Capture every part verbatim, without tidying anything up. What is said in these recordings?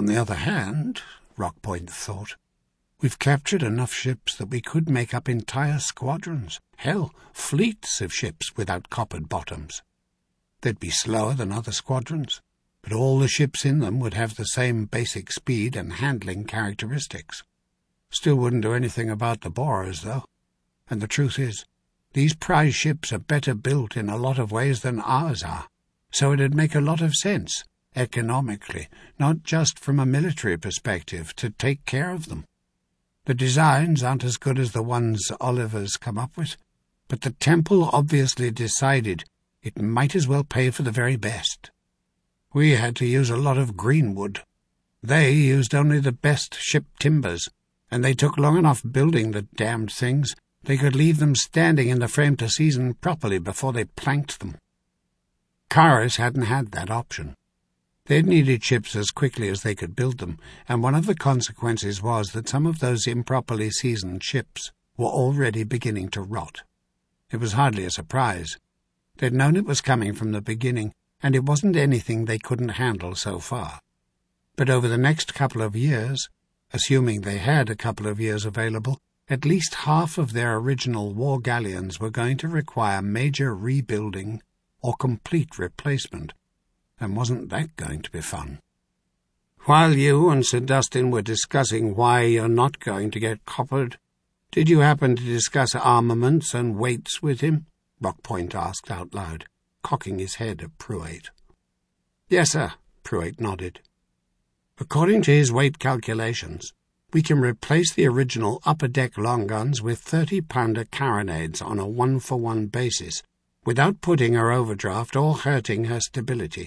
On the other hand, Rockpoint thought, we've captured enough ships that we could make up entire squadrons, hell, fleets of ships without coppered bottoms. They'd be slower than other squadrons, but all the ships in them would have the same basic speed and handling characteristics. Still wouldn't do anything about the borers, though. And the truth is, these prize ships are better built in a lot of ways than ours are, so it'd make a lot of sense, economically, not just from a military perspective, to take care of them. The designs aren't as good as the ones Oliver's come up with, but the Temple obviously decided it might as well pay for the very best. We had to use a lot of greenwood. They used only the best ship timbers, and they took long enough building the damned things they could leave them standing in the frame to season properly before they planked them. Kharis hadn't had that option. They'd needed ships as quickly as they could build them, and one of the consequences was that some of those improperly seasoned ships were already beginning to rot. It was hardly a surprise. They'd known it was coming from the beginning, and it wasn't anything they couldn't handle so far. But over the next couple of years, assuming they had a couple of years available, at least half of their original war galleons were going to require major rebuilding or complete replacement. And wasn't that going to be fun? While you and Sir Dustin were discussing why you're not going to get coppered, did you happen to discuss armaments and weights with him? Rockpoint asked out loud, cocking his head at Pruitt. Yes, sir, Pruitt nodded. According to his weight calculations, we can replace the original upper-deck long guns with thirty-pounder carronades on a one-for-one basis without putting her overdraft or hurting her stability.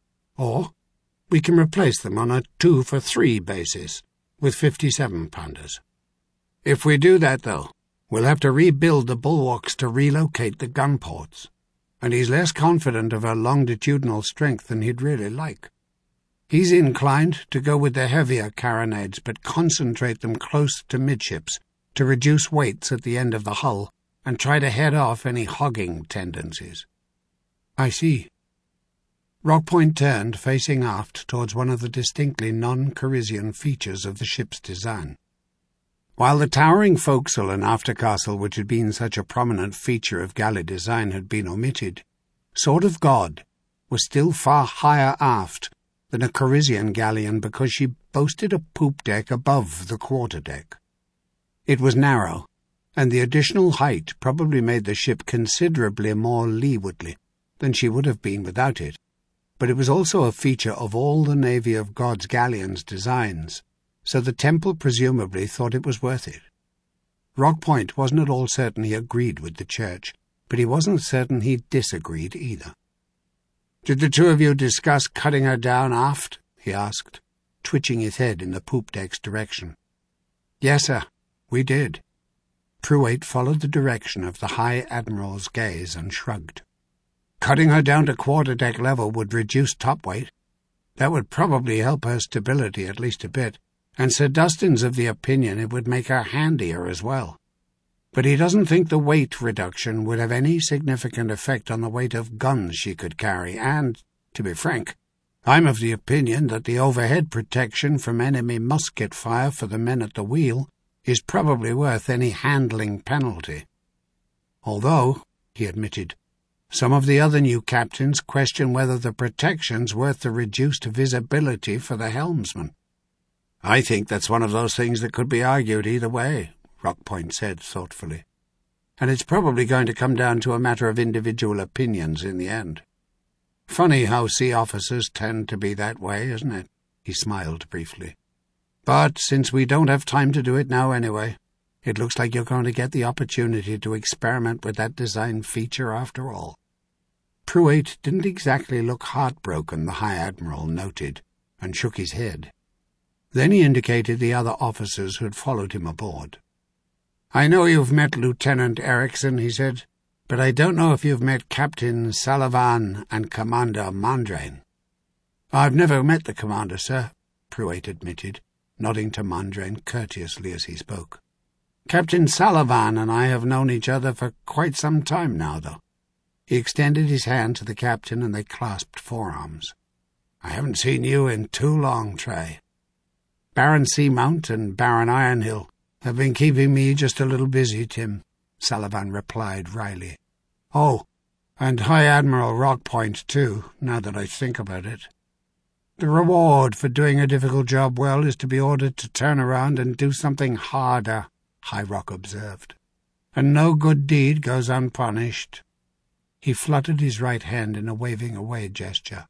Or we can replace them on a two-for-three basis with fifty-seven pounders. If we do that, though, we'll have to rebuild the bulwarks to relocate the gun ports, and he's less confident of her longitudinal strength than he'd really like. He's inclined to go with the heavier carronades, but concentrate them close to midships to reduce weights at the end of the hull and try to head off any hogging tendencies. I see. Rockpoint turned, facing aft towards one of the distinctly non-Kharisian features of the ship's design. While the towering forecastle and aftercastle, which had been such a prominent feature of galley design, had been omitted, Sword of God was still far higher aft than a Kharisian galleon because she boasted a poop deck above the quarter-deck. It was narrow, and the additional height probably made the ship considerably more leewardly than she would have been without it, but it was also a feature of all the Navy of God's galleons' designs, so the Temple presumably thought it was worth it. Rockpoint wasn't at all certain he agreed with the Church, but he wasn't certain he disagreed either. "Did the two of you discuss cutting her down aft?" he asked, twitching his head in the poop deck's direction. "Yes, sir, we did." Pruitt followed the direction of the High Admiral's gaze and shrugged. "Cutting her down to quarter-deck level would reduce top weight. That would probably help her stability at least a bit, and Sir Dustin's of the opinion it would make her handier as well. But he doesn't think the weight reduction would have any significant effect on the weight of guns she could carry, and, to be frank, I'm of the opinion that the overhead protection from enemy musket fire for the men at the wheel is probably worth any handling penalty. Although, he admitted, some of the other new captains question whether the protection's worth the reduced visibility for the helmsman. I think that's one of those things that could be argued either way, Rockpoint said thoughtfully. And it's probably going to come down to a matter of individual opinions in the end. Funny how sea officers tend to be that way, isn't it? He smiled briefly. But since we don't have time to do it now anyway, it looks like you're going to get the opportunity to experiment with that design feature after all. Pruitt didn't exactly look heartbroken, the High Admiral noted, and shook his head. Then he indicated the other officers who had followed him aboard. "I know you've met Lieutenant Erickson," he said, "but I don't know if you've met Captain Salavan and Commander Mandrain." "I've never met the commander, sir," Pruitt admitted, nodding to Mandrain courteously as he spoke. "Captain Salavan and I have known each other for quite some time now, though." He extended his hand to the captain and they clasped forearms. "I haven't seen you in too long, Trey. Baron Seamount and Baron Ironhill have been keeping me just a little busy, Tim," Sullivan replied wryly. "Oh, and High Admiral Rockpoint, too, now that I think about it. The reward for doing a difficult job well is to be ordered to turn around and do something harder," High Rock observed. "And no good deed goes unpunished." He fluttered his right hand in a waving away gesture.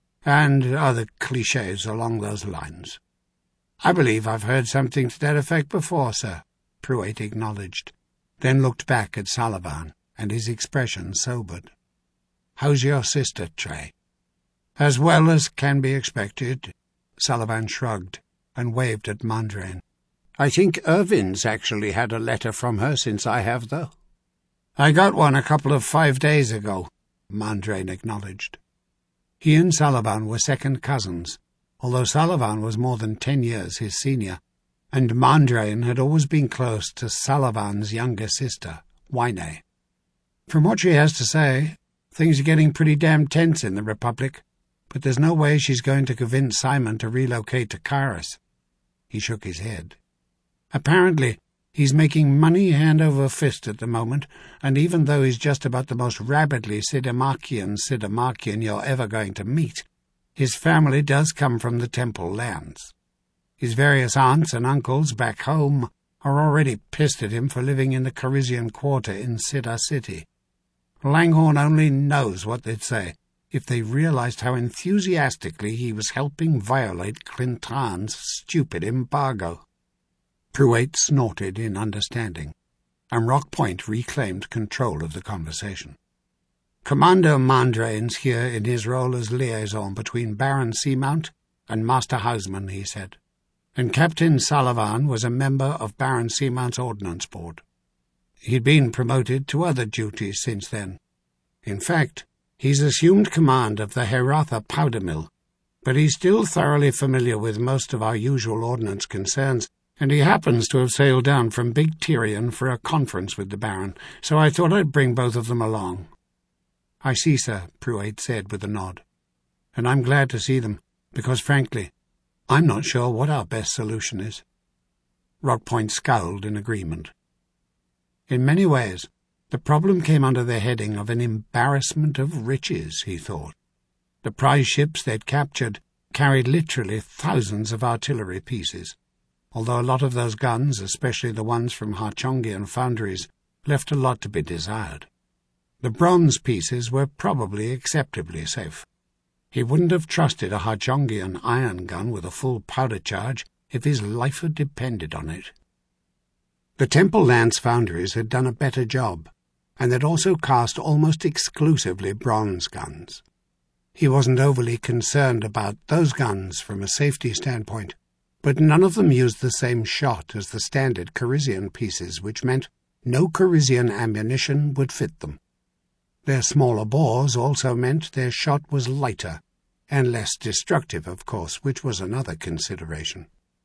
"And other clichés along those lines." "I believe I've heard something to that effect before, sir," Pruitt acknowledged, then looked back at Sullivan, and his expression sobered. "How's your sister, Trey?" "As well as can be expected," Sullivan shrugged and waved at Mandrain. "I think Irvin's actually had a letter from her since I have, though." "I got one a couple of five days ago," Mandrain acknowledged. He and Sullivan were second cousins, although Sullivan was more than ten years his senior, and Mandrain had always been close to Sullivan's younger sister, Wynay. "From what she has to say, things are getting pretty damn tense in the Republic, but there's no way she's going to convince Simon to relocate to Kairos." He shook his head. "Apparently, he's making money hand over fist at the moment, and even though he's just about the most rabidly Sidamakian Sidamakian you're ever going to meet, his family does come from the Temple lands. His various aunts and uncles back home are already pissed at him for living in the Carisian Quarter in Sidda City. Langhorne only knows what they'd say if they realized how enthusiastically he was helping violate Clintan's stupid embargo." Pruitt snorted in understanding, and Rockpoint reclaimed control of the conversation. "Commander Mandrain's here in his role as liaison between Baron Seamount and Master Houseman," he said, "and Captain Sullivan was a member of Baron Seamount's Ordnance Board. He'd been promoted to other duties since then. In fact, he's assumed command of the Heratha powder mill, but he's still thoroughly familiar with most of our usual ordnance concerns, and he happens to have sailed down from Big Tyrion for a conference with the Baron, so I thought I'd bring both of them along." "I see, sir," Pruitt said with a nod. "And I'm glad to see them, because, frankly, I'm not sure what our best solution is." Rockpoint scowled in agreement. In many ways, the problem came under the heading of an embarrassment of riches, he thought. The prize ships they'd captured carried literally thousands of artillery pieces, although a lot of those guns, especially the ones from Harchongian foundries, left a lot to be desired. The bronze pieces were probably acceptably safe. He wouldn't have trusted a Harchongian iron gun with a full powder charge if his life had depended on it. The Temple Lance foundries had done a better job, and they'd also cast almost exclusively bronze guns. He wasn't overly concerned about those guns from a safety standpoint, but none of them used the same shot as the standard Carisian pieces, which meant no Carisian ammunition would fit them. Their smaller bores also meant their shot was lighter, and less destructive, of course, which was another consideration.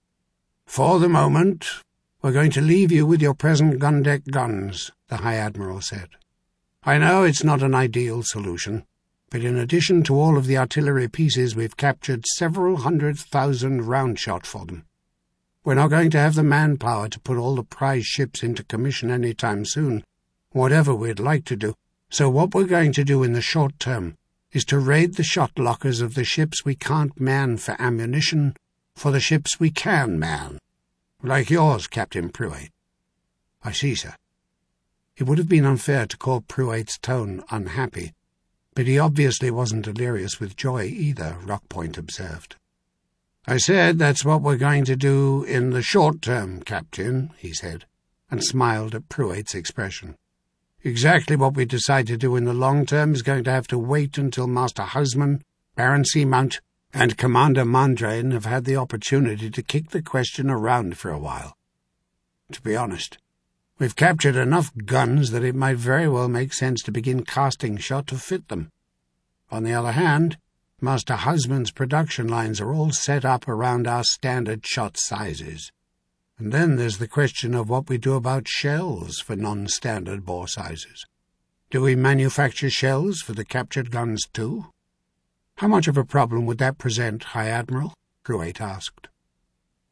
"For the moment, we're going to leave you with your present gun-deck guns," the High Admiral said. "I know it's not an ideal solution, but in addition to all of the artillery pieces, we've captured several hundred thousand round shot for them. We're not going to have the manpower to put all the prize ships into commission any time soon, whatever we'd like to do, so what we're going to do in the short term is to raid the shot lockers of the ships we can't man for ammunition for the ships we can man. Like yours, Captain Pruitt." "I see, sir." It would have been unfair to call Pruitt's tone unhappy, but he obviously wasn't delirious with joy either, Rockpoint observed. "I said that's what we're going to do in the short term, Captain," he said, and smiled at Pruitt's expression. "Exactly what we decide to do in the long term is going to have to wait until Master Houseman, Baron Seamount, and Commander Mandrain have had the opportunity to kick the question around for a while. To be honest, we've captured enough guns that it might very well make sense to begin casting shot to fit them. On the other hand, Master Houseman's production lines are all set up around our standard shot sizes. And then there's the question of what we do about shells for non-standard bore sizes. Do we manufacture shells for the captured guns too?" "How much of a problem would that present, High Admiral?" Pruitt asked.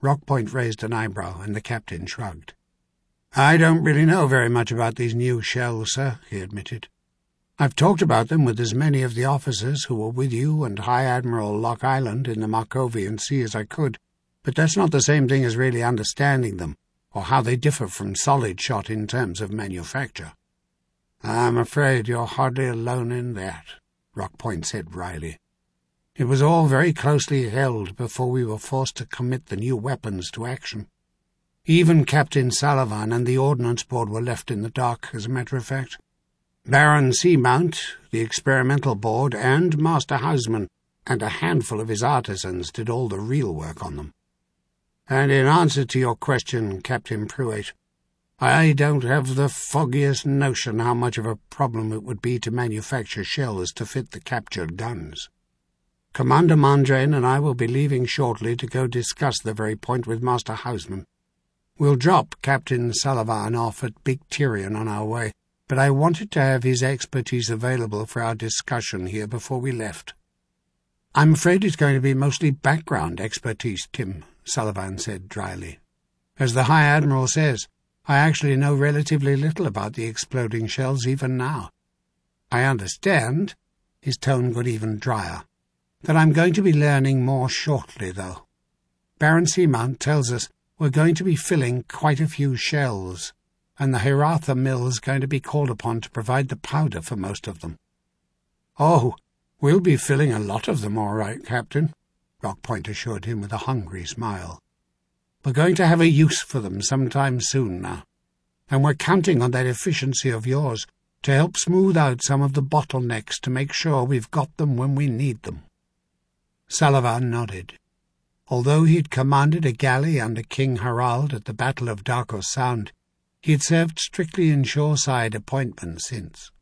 Rockpoint raised an eyebrow, and the captain shrugged. "I don't really know very much about these new shells, sir," he admitted. "I've talked about them with as many of the officers who were with you and High Admiral Lock Island in the Markovian Sea as I could, but that's not the same thing as really understanding them, or how they differ from solid shot in terms of manufacture." "I'm afraid you're hardly alone in that," Rockpoint said wryly. "It was all very closely held before we were forced to commit the new weapons to action. Even Captain Salavan and the Ordnance Board were left in the dark, as a matter of fact. Baron Seamount, the Experimental Board, and Master Houseman, and a handful of his artisans did all the real work on them. And in answer to your question, Captain Pruitt, I don't have the foggiest notion how much of a problem it would be to manufacture shells to fit the captured guns. Commander Mandrain and I will be leaving shortly to go discuss the very point with Master Houseman. We'll drop Captain Salavan off at Big Tyrion on our way, but I wanted to have his expertise available for our discussion here before we left." "I'm afraid it's going to be mostly background expertise, Tim," Salavan said dryly. "As the High Admiral says, I actually know relatively little about the exploding shells even now. I understand," his tone got even drier, "that I'm going to be learning more shortly, though. Baron Seamount tells us we're going to be filling quite a few shells, and the Heratha mill's going to be called upon to provide the powder for most of them." "Oh, we'll be filling a lot of them, all right, Captain," Rockpoint assured him with a hungry smile. "We're going to have a use for them sometime soon now, and we're counting on that efficiency of yours to help smooth out some of the bottlenecks to make sure we've got them when we need them." Salavan nodded. Although he had commanded a galley under King Harald at the Battle of Darko Sound, he had served strictly in shoreside appointments since.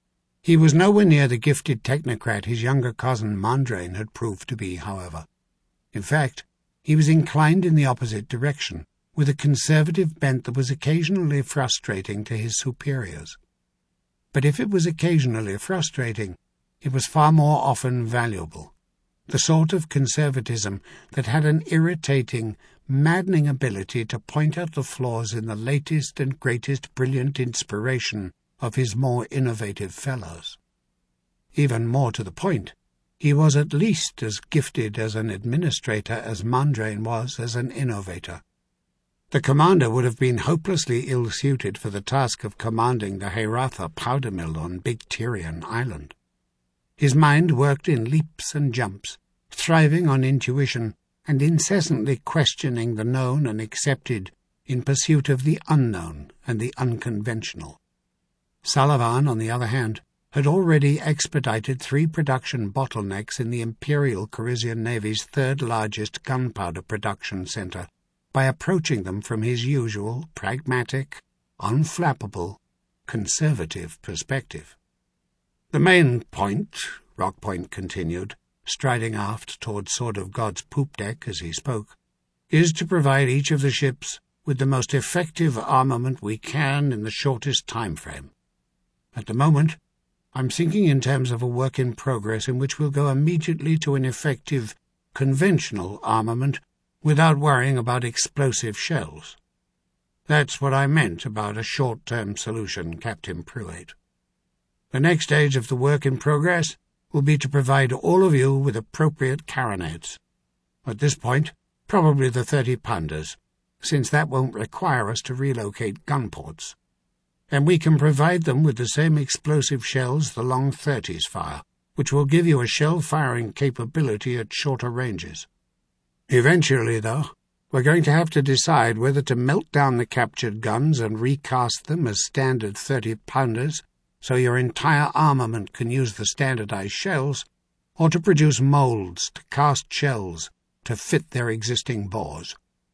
He was nowhere near the gifted technocrat his younger cousin Mandrain had proved to be, however. In fact, he was inclined in the opposite direction, with a conservative bent that was occasionally frustrating to his superiors. But if it was occasionally frustrating, it was far more often valuable. The sort of conservatism that had an irritating, maddening ability to point out the flaws in the latest and greatest brilliant inspiration of his more innovative fellows. Even more to the point, he was at least as gifted as an administrator as Mandrain was as an innovator. The commander would have been hopelessly ill-suited for the task of commanding the Heratha powder mill on Big Tyrion Island. His mind worked in leaps and jumps, thriving on intuition and incessantly questioning the known and accepted in pursuit of the unknown and the unconventional. Salavan, on the other hand, had already expedited three production bottlenecks in the Imperial Corisian Navy's third-largest gunpowder production centre by approaching them from his usual, pragmatic, unflappable, conservative perspective. "The main point," Rockpoint continued, striding aft toward Sword of God's poop deck as he spoke, "is to provide each of the ships with the most effective armament we can in the shortest time frame. At the moment, I'm thinking in terms of a work in progress in which we'll go immediately to an effective, conventional armament without worrying about explosive shells. That's what I meant about a short-term solution, Captain Pruitt. The next stage of the work in progress will be to provide all of you with appropriate carronades. At this point, probably the thirty-pounders, since that won't require us to relocate gun ports. And we can provide them with the same explosive shells the long thirties fire, which will give you a shell-firing capability at shorter ranges. Eventually, though, we're going to have to decide whether to melt down the captured guns and recast them as standard thirty-pounders so your entire armament can use the standardized shells, or to produce molds to cast shells to fit their existing bores.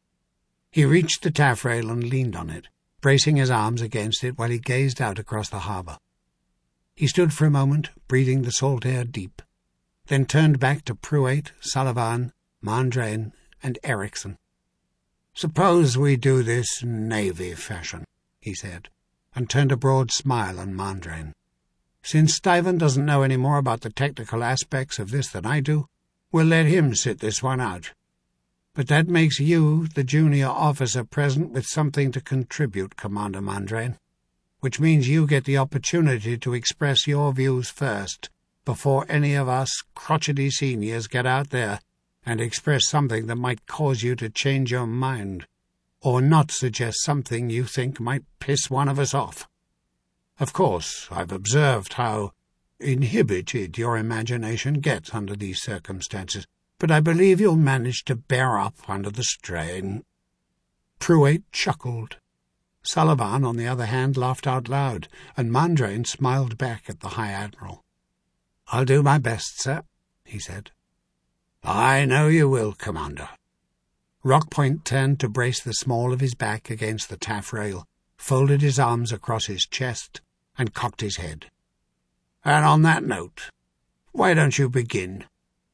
He reached the taffrail and leaned on it, bracing his arms against it while he gazed out across the harbour. He stood for a moment, breathing the salt air deep, then turned back to Pruitt, Salavan, Mandrain, and Ericsson. "Suppose we do this Navy fashion," he said, and turned a broad smile on Mandrain. "Since Stuyvesant doesn't know any more about the technical aspects of this than I do, we'll let him sit this one out. But that makes you, the junior officer present, with something to contribute, Commander Mandrain, which means you get the opportunity to express your views first, before any of us crotchety seniors get out there and express something that might cause you to change your mind, or not suggest something you think might piss one of us off. Of course, I've observed how inhibited your imagination gets under these circumstances, but I believe you'll manage to bear up under the strain." Pruitt chuckled. Sullivan, on the other hand, laughed out loud, and Mandrain smiled back at the High Admiral. "I'll do my best, sir," he said. "I know you will, Commander." Rockpoint turned to brace the small of his back against the taffrail, folded his arms across his chest, and cocked his head. "And on that note, why don't you begin?"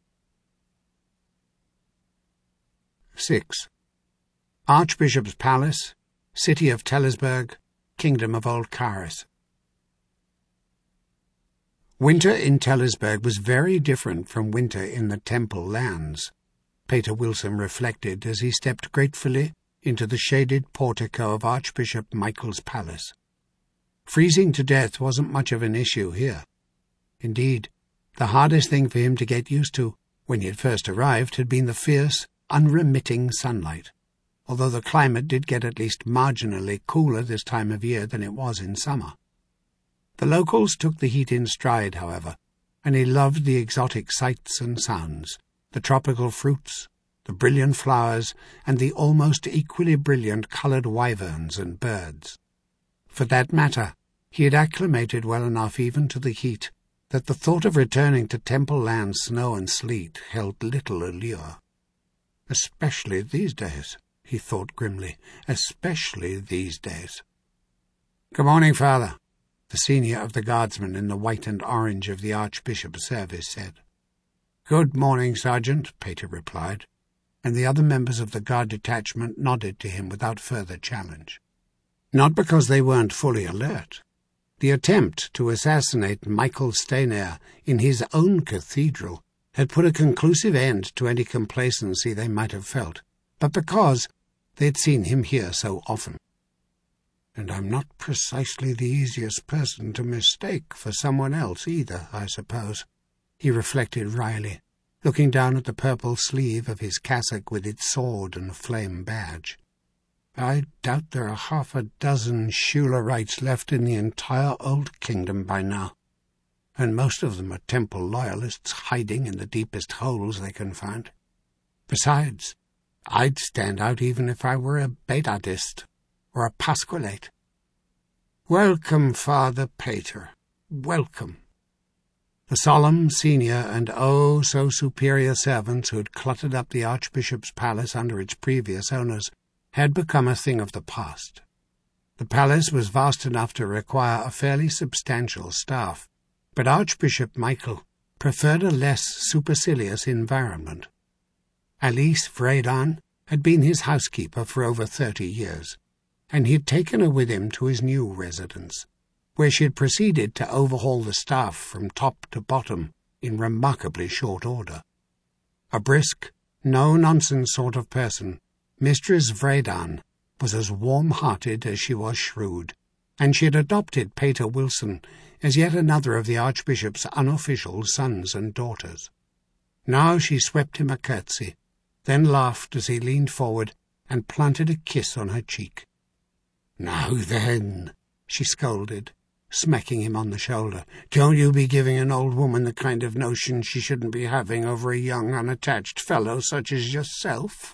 Six. Archbishop's Palace, City of Tellisburg, Kingdom of Old Caris. Winter in Tellisburg was very different from winter in the Temple lands, Peter Wilson reflected as he stepped gratefully into the shaded portico of Archbishop Michael's palace. Freezing to death wasn't much of an issue here. Indeed, the hardest thing for him to get used to when he had first arrived had been the fierce, unremitting sunlight, although the climate did get at least marginally cooler this time of year than it was in summer. The locals took the heat in stride, however, and he loved the exotic sights and sounds, the tropical fruits, the brilliant flowers, and the almost equally brilliant coloured wyverns and birds. For that matter, he had acclimated well enough even to the heat that the thought of returning to Temple Land's snow and sleet held little allure. Especially these days, he thought grimly, especially these days. "Good morning, Father," the senior of the guardsmen in the white and orange of the Archbishop's service said. "Good morning, Sergeant," Peter replied, and the other members of the guard detachment nodded to him without further challenge. Not because they weren't fully alert. The attempt to assassinate Michael Steinair in his own cathedral had put a conclusive end to any complacency they might have felt, but because they'd seen him here so often. "And I'm not precisely the easiest person to mistake for someone else either, I suppose," he reflected wryly, looking down at the purple sleeve of his cassock with its sword and flame badge. "I doubt there are half a dozen Schulerites left in the entire Old Kingdom by now, and most of them are Temple loyalists hiding in the deepest holes they can find. Besides, I'd stand out even if I were a Bedadist or a Pasqualate. Welcome, Father Peter, welcome." The solemn, senior, and oh-so-superior servants who had cluttered up the Archbishop's palace under its previous owners had become a thing of the past. The palace was vast enough to require a fairly substantial staff, but Archbishop Michael preferred a less supercilious environment. Alice Vredan had been his housekeeper for over thirty years, and he had taken her with him to his new residence, where she had proceeded to overhaul the staff from top to bottom in remarkably short order. A brisk, no-nonsense sort of person, Mistress Vredan was as warm-hearted as she was shrewd, and she had adopted Peter Wilson as yet another of the Archbishop's unofficial sons and daughters. Now she swept him a curtsy, then laughed as he leaned forward and planted a kiss on her cheek. "Now then," she scolded, smacking him on the shoulder, "don't you be giving an old woman the kind of notion she shouldn't be having over a young, unattached fellow such as yourself."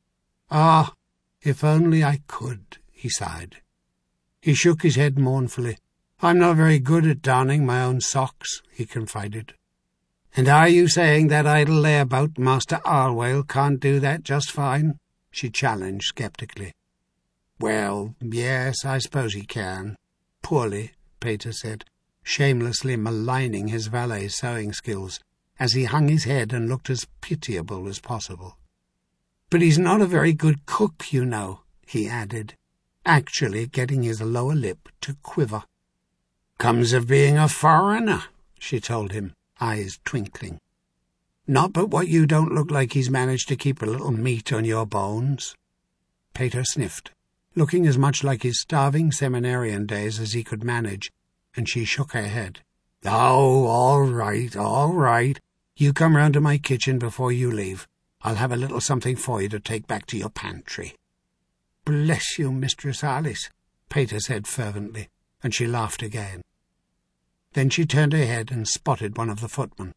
"Ah, if only I could," he sighed. He shook his head mournfully. "I'm not very good at darning my own socks," he confided. "And are you saying that idle layabout Master Arwale can't do that just fine?" she challenged sceptically. "Well, yes, I suppose he can. Poorly," Peter said, shamelessly maligning his valet's sewing skills, as he hung his head and looked as pitiable as possible. "But he's not a very good cook, you know," he added, actually getting his lower lip to quiver. "Comes of being a foreigner," she told him, eyes twinkling. Not but what you don't look like he's managed to keep a little meat on your bones." Peter sniffed, looking as much like his starving seminarian days as he could manage, and she shook her head. "Oh, all right, all right. You come round to my kitchen before you leave. I'll have a little something for you to take back to your pantry." "Bless you, Mistress Alice," Peter said fervently, and she laughed again. Then she turned her head and spotted one of the footmen.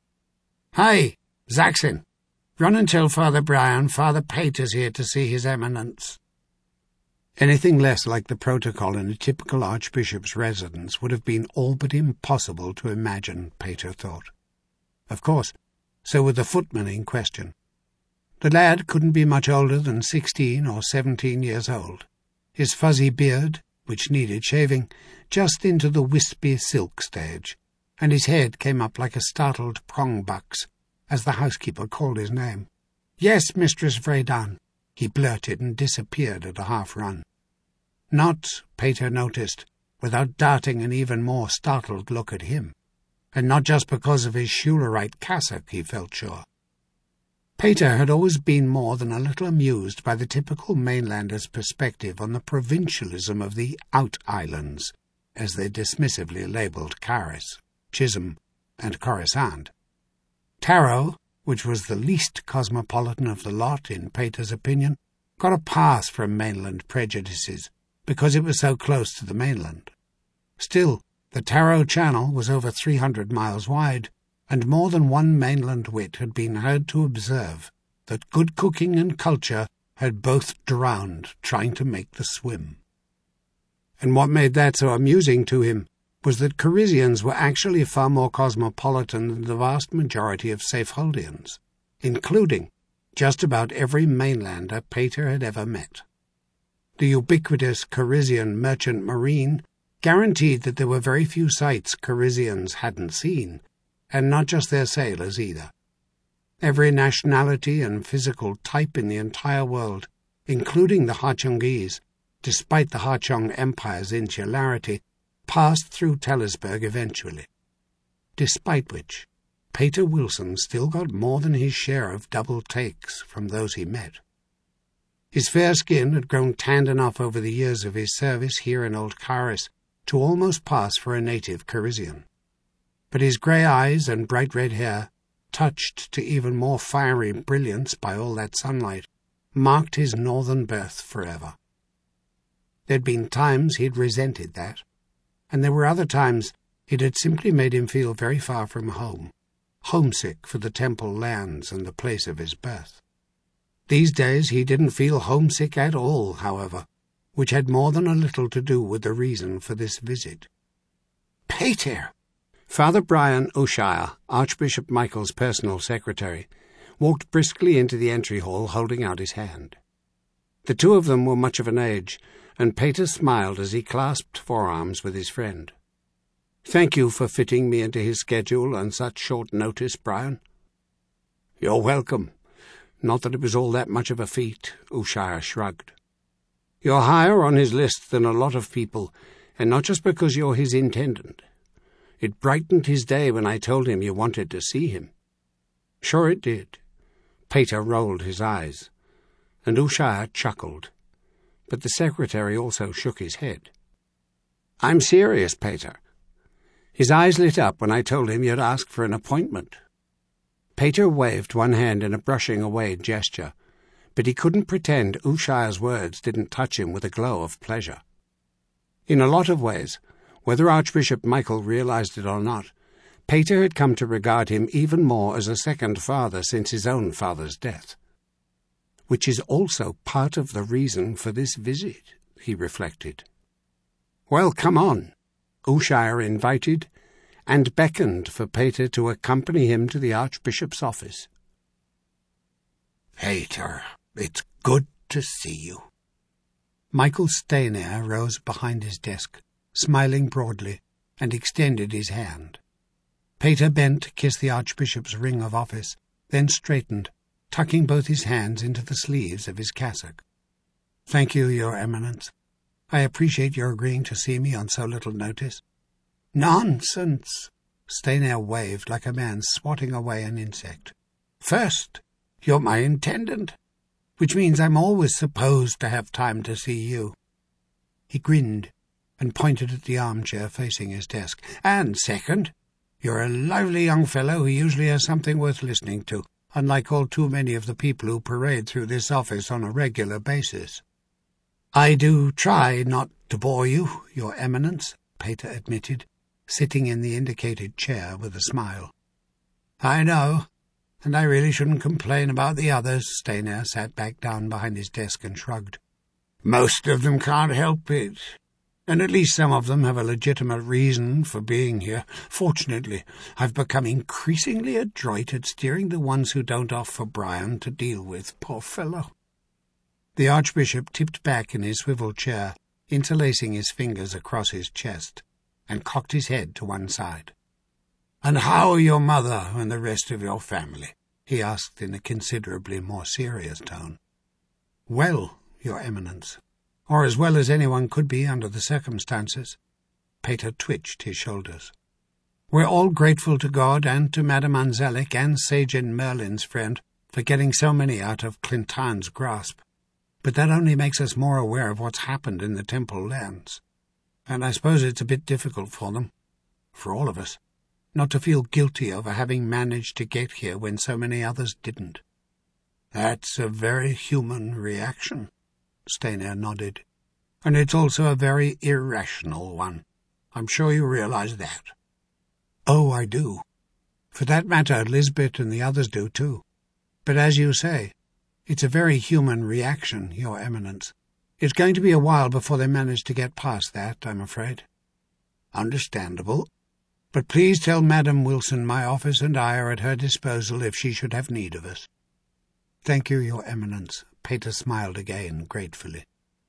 "Hi, Zaxon! Run and tell Father Brian Father Peter's here to see His Eminence." Anything less like the protocol in a typical archbishop's residence would have been all but impossible to imagine, Peter thought. Of course, so would the footman in question. The lad couldn't be much older than sixteen or seventeen years old, his fuzzy beard, which needed shaving, just into the wispy silk stage, and his head came up like a startled prongbuck's, as the housekeeper called his name. "Yes, Mistress Vredan," he blurted and disappeared at a half-run. Not, Peter noticed, without darting an even more startled look at him, and not just because of his Schulerite cassock, he felt sure. Peter had always been more than a little amused by the typical mainlander's perspective on the provincialism of the out-islands, as they dismissively labelled Caris, Chisholm, and Coruscant. Taro, which was the least cosmopolitan of the lot in Peter's opinion, got a pass from mainland prejudices because it was so close to the mainland. Still, the Taro Channel was over three hundred miles wide, and more than one mainland wit had been heard to observe that good cooking and culture had both drowned trying to make the swim. And what made that so amusing to him was that Corisians were actually far more cosmopolitan than the vast majority of Safeholdians, including just about every mainlander Peter had ever met. The ubiquitous Corisian merchant marine guaranteed that there were very few sights Corisians hadn't seen, and not just their sailors either. Every nationality and physical type in the entire world, including the Hachongese, despite the Hachong Empire's insularity, passed through Tellisburg eventually. Despite which, Peter Wilson still got more than his share of double takes from those he met. His fair skin had grown tanned enough over the years of his service here in Old Caris to almost pass for a native Corisian. But his grey eyes and bright red hair, touched to even more fiery brilliance by all that sunlight, marked his northern birth forever. There'd been times he'd resented that, and there were other times it had simply made him feel very far from home, homesick for the temple lands and the place of his birth. These days he didn't feel homesick at all, however, which had more than a little to do with the reason for this visit. "Peter!" Father Brian O'Shire, Archbishop Michael's personal secretary, walked briskly into the entry hall holding out his hand. The two of them were much of an age, and Peter smiled as he clasped forearms with his friend. "Thank you for fitting me into his schedule on such short notice, Brian." "You're welcome. Not that it was all that much of a feat," O'Shire shrugged. "You're higher on his list than a lot of people, and not just because you're his intendant. It brightened his day when I told him you wanted to see him." "Sure it did." Peter rolled his eyes, and O'Shire chuckled, but the secretary also shook his head. "I'm serious, Peter." His eyes lit up when I told him you'd asked for an appointment. Peter waved one hand in a brushing away gesture, but he couldn't pretend O'Shire's words didn't touch him with a glow of pleasure. In a lot of ways, whether Archbishop Michael realized it or not, Peter had come to regard him even more as a second father since his own father's death. Which is also part of the reason for this visit, he reflected. "Well, come on," O'Shire invited, and beckoned for Peter to accompany him to the Archbishop's office. "Peter, it's good to see you." Michael Staynair rose behind his desk, smiling broadly, and extended his hand. Peter bent to kiss the Archbishop's ring of office, then straightened, tucking both his hands into the sleeves of his cassock. "Thank you, Your Eminence. I appreciate your agreeing to see me on so little notice." "Nonsense!" Staynair waved like a man swatting away an insect. First, you're my intendant, which means I'm always supposed to have time to see you." He grinned and pointed at the armchair facing his desk. "And second, you're a lively young fellow who usually has something worth listening to, unlike all too many of the people who parade through this office on a regular basis." "I do try not to bore you, Your Eminence," Pater admitted, sitting in the indicated chair with a smile. "I know, and I really shouldn't complain about the others." Stayner sat back down behind his desk and shrugged. "Most of them can't help it, and at least some of them have a legitimate reason for being here. Fortunately, I've become increasingly adroit at steering the ones who don't offer Brian to deal with, poor fellow." The Archbishop tipped back in his swivel chair, interlacing his fingers across his chest, and cocked his head to one side. "And how are your mother and the rest of your family?" he asked in a considerably more serious tone. "Well, Your Eminence, or as well as anyone could be under the circumstances." Pater twitched his shoulders. "We're all grateful to God and to Madame Anzelic and Sagen Merlin's friend for getting so many out of Clintan's grasp, but that only makes us more aware of what's happened in the Temple lands. And I suppose it's a bit difficult for them, for all of us, not to feel guilty over having managed to get here when so many others didn't." "That's a very human reaction," Stayner nodded. "And it's also a very irrational one. I'm sure you realize that." "Oh, I do. For that matter, Lisbeth and the others do too. But as you say, it's a very human reaction, Your Eminence. It's going to be a while before they manage to get past that, I'm afraid." "Understandable. But please tell Madame Wilson my office and I are at her disposal if she should have need of us." "Thank you, Your Eminence." Pater smiled again, gratefully.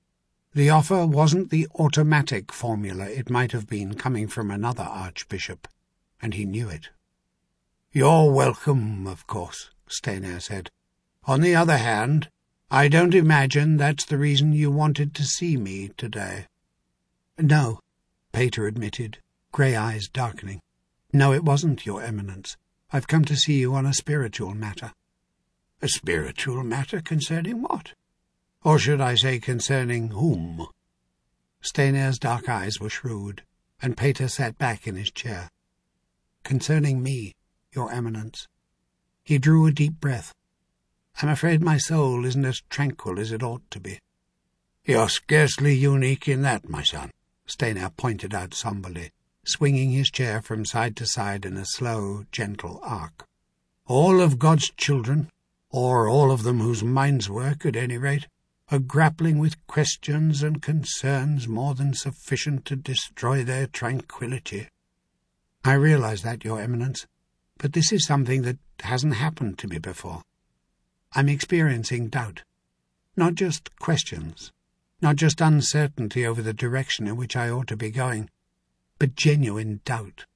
The offer wasn't the automatic formula it might have been coming from another archbishop, and he knew it. "You're welcome, of course," Stayner said. "On the other hand, I don't imagine that's the reason you wanted to see me today." "No," Pater admitted, grey eyes darkening. "No, it wasn't, Your Eminence. I've come to see you on a spiritual matter." "A spiritual matter concerning what? Or should I say concerning whom?" Stayner's dark eyes were shrewd, and Pater sat back in his chair. "Concerning me, Your Eminence." He drew a deep breath. "I'm afraid my soul isn't as tranquil as it ought to be." "You're scarcely unique in that, my son," Stayner pointed out somberly, swinging his chair from side to side in a slow, gentle arc. "All of God's children, or all of them whose minds work, at any rate, are grappling with questions and concerns more than sufficient to destroy their tranquillity." "I realize that, Your Eminence, but this is something that hasn't happened to me before. I'm experiencing doubt. Not just questions, not just uncertainty over the direction in which I ought to be going, but genuine doubt."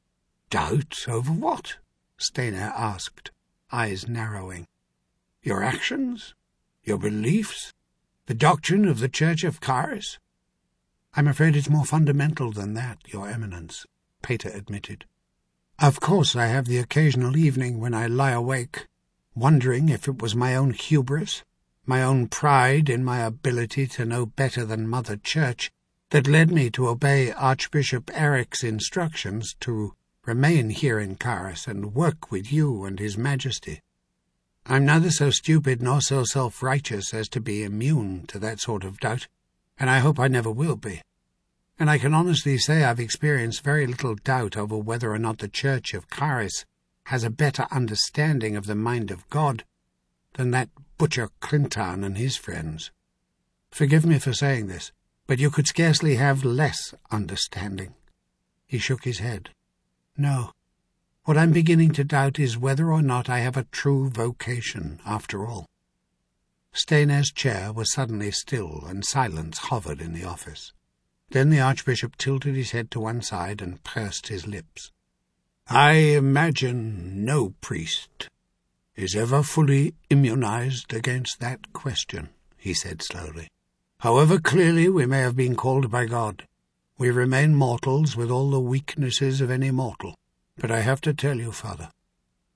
"Doubt over what?" Stayner asked, eyes narrowing. "Your actions? Your beliefs? The doctrine of the Church of Charis?" "I'm afraid it's more fundamental than that, Your Eminence," Pater admitted. "Of course I have the occasional evening when I lie awake, wondering if it was my own hubris, my own pride in my ability to know better than Mother Church, that led me to obey Archbishop Eric's instructions to remain here in Charis and work with you and His Majesty. I'm neither so stupid nor so self-righteous as to be immune to that sort of doubt, and I hope I never will be. And I can honestly say I've experienced very little doubt over whether or not the Church of Charis has a better understanding of the mind of God than that butcher Clintan and his friends. Forgive me for saying this, but you could scarcely have less understanding." He shook his head. "No. What I'm beginning to doubt is whether or not I have a true vocation, after all." Stayner's chair was suddenly still, and silence hovered in the office. Then the Archbishop tilted his head to one side and pursed his lips. "I imagine no priest is ever fully immunized against that question," he said slowly. "However clearly we may have been called by God, we remain mortals with all the weaknesses of any mortal. But I have to tell you, Father,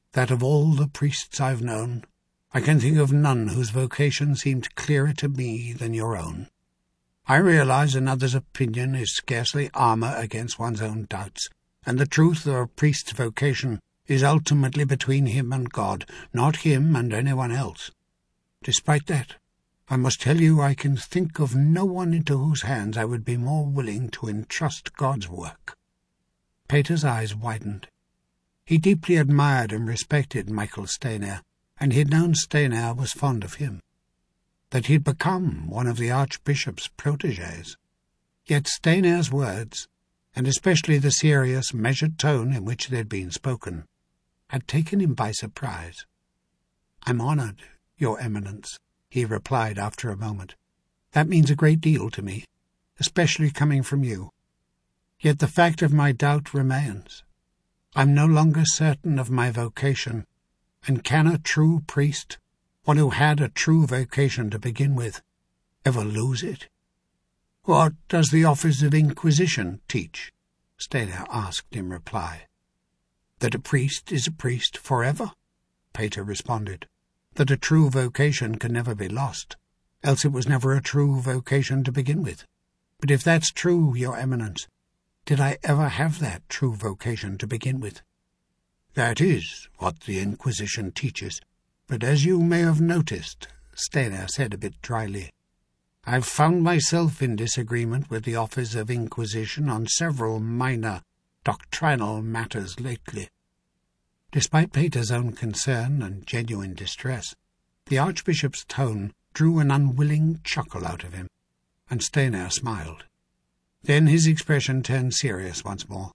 that of all the priests I've known, I can think of none whose vocation seemed clearer to me than your own. I realize another's opinion is scarcely armor against one's own doubts, and the truth of a priest's vocation is ultimately between him and God, not him and anyone else. Despite that, I must tell you I can think of no one into whose hands I would be more willing to entrust God's work." Peter's eyes widened. He deeply admired and respected Michael Stayner, and he had known Stayner was fond of him, that he had become one of the Archbishop's protégés. Yet Stayner's words, and especially the serious, measured tone in which they had been spoken, had taken him by surprise. "I'm honoured, Your Eminence," he replied after a moment. "That means a great deal to me, especially coming from you. Yet the fact of my doubt remains. I'm no longer certain of my vocation, and can a true priest, one who had a true vocation to begin with, ever lose it?" "What does the office of Inquisition teach?" Stayner asked in reply. "That a priest is a priest forever," Peter responded. "That a true vocation can never be lost, else it was never a true vocation to begin with. But if that's true, Your Eminence, did I ever have that true vocation to begin with?" "That is what the Inquisition teaches, but as you may have noticed," Stayner said a bit dryly, "I've found myself in disagreement with the Office of Inquisition on several minor doctrinal matters lately." Despite Peter's own concern and genuine distress, the Archbishop's tone drew an unwilling chuckle out of him, and Stayner smiled. Then his expression turned serious once more.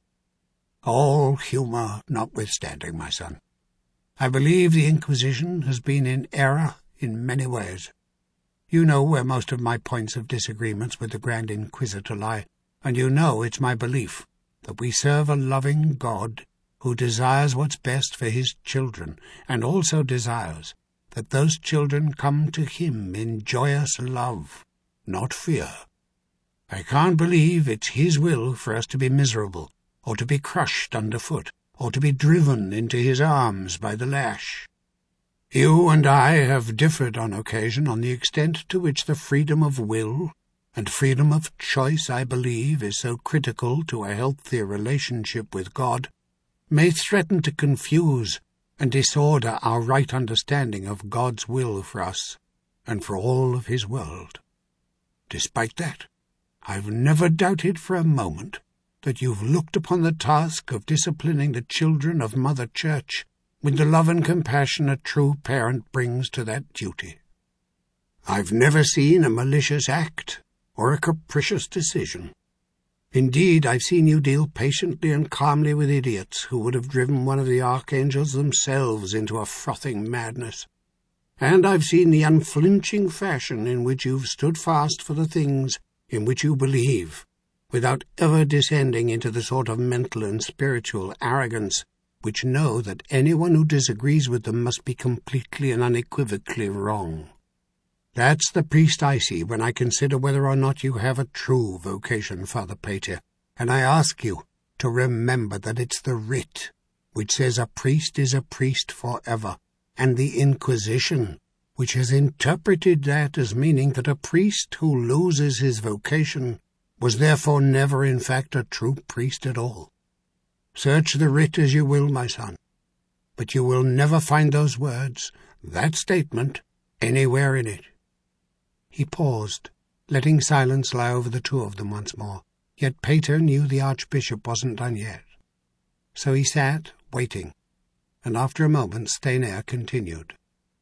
"All humour notwithstanding, my son, I believe the Inquisition has been in error in many ways. You know where most of my points of disagreements with the Grand Inquisitor lie, and you know it's my belief that we serve a loving God who desires what's best for his children, and also desires that those children come to him in joyous love, not fear. I can't believe it's his will for us to be miserable, or to be crushed underfoot, or to be driven into his arms by the lash. You and I have differed on occasion on the extent to which the freedom of will and freedom of choice, I believe, is so critical to a healthy relationship with God, may threaten to confuse and disorder our right understanding of God's will for us and for all of his world. Despite that, I've never doubted for a moment that you've looked upon the task of disciplining the children of Mother Church with the love and compassion a true parent brings to that duty. I've never seen a malicious act or a capricious decision. Indeed, I've seen you deal patiently and calmly with idiots who would have driven one of the archangels themselves into a frothing madness. And I've seen the unflinching fashion in which you've stood fast for the things in which you believe, without ever descending into the sort of mental and spiritual arrogance which know that anyone who disagrees with them must be completely and unequivocally wrong. That's the priest I see when I consider whether or not you have a true vocation, Father Peter, and I ask you to remember that it's the writ which says a priest is a priest forever, and the Inquisition which has interpreted that as meaning that a priest who loses his vocation was therefore never in fact a true priest at all. Search the writ as you will, my son, but you will never find those words, that statement, anywhere in it." He paused, letting silence lie over the two of them once more, yet Peter knew the Archbishop wasn't done yet. So he sat, waiting, and after a moment Stayner continued.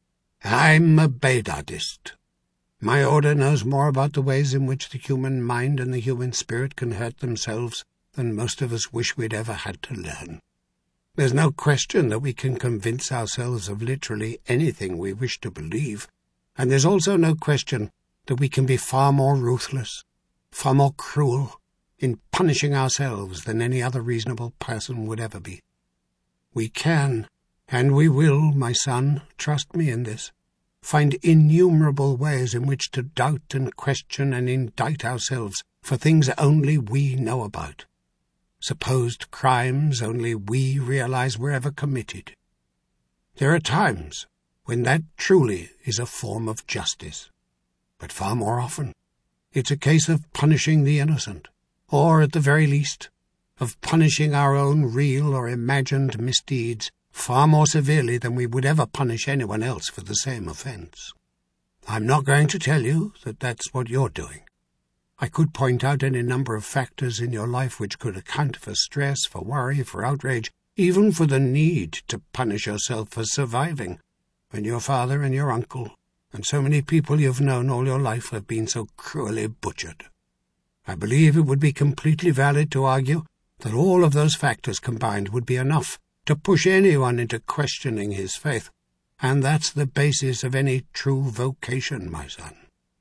"I'm a Baydardist. My order knows more about the ways in which the human mind and the human spirit can hurt themselves than most of us wish we'd ever had to learn. There's no question that we can convince ourselves of literally anything we wish to believe, and there's also no question that we can be far more ruthless, far more cruel, in punishing ourselves than any other reasonable person would ever be. We can, and we will, my son, trust me in this, find innumerable ways in which to doubt and question and indict ourselves for things only we know about, supposed crimes only we realize were ever committed. There are times when that truly is a form of justice. But far more often, it's a case of punishing the innocent, or, at the very least, of punishing our own real or imagined misdeeds far more severely than we would ever punish anyone else for the same offence. I'm not going to tell you that that's what you're doing. I could point out any number of factors in your life which could account for stress, for worry, for outrage, even for the need to punish yourself for surviving when your father and your uncle and so many people you've known all your life have been so cruelly butchered. I believe it would be completely valid to argue that all of those factors combined would be enough to push anyone into questioning his faith, and that's the basis of any true vocation, my son.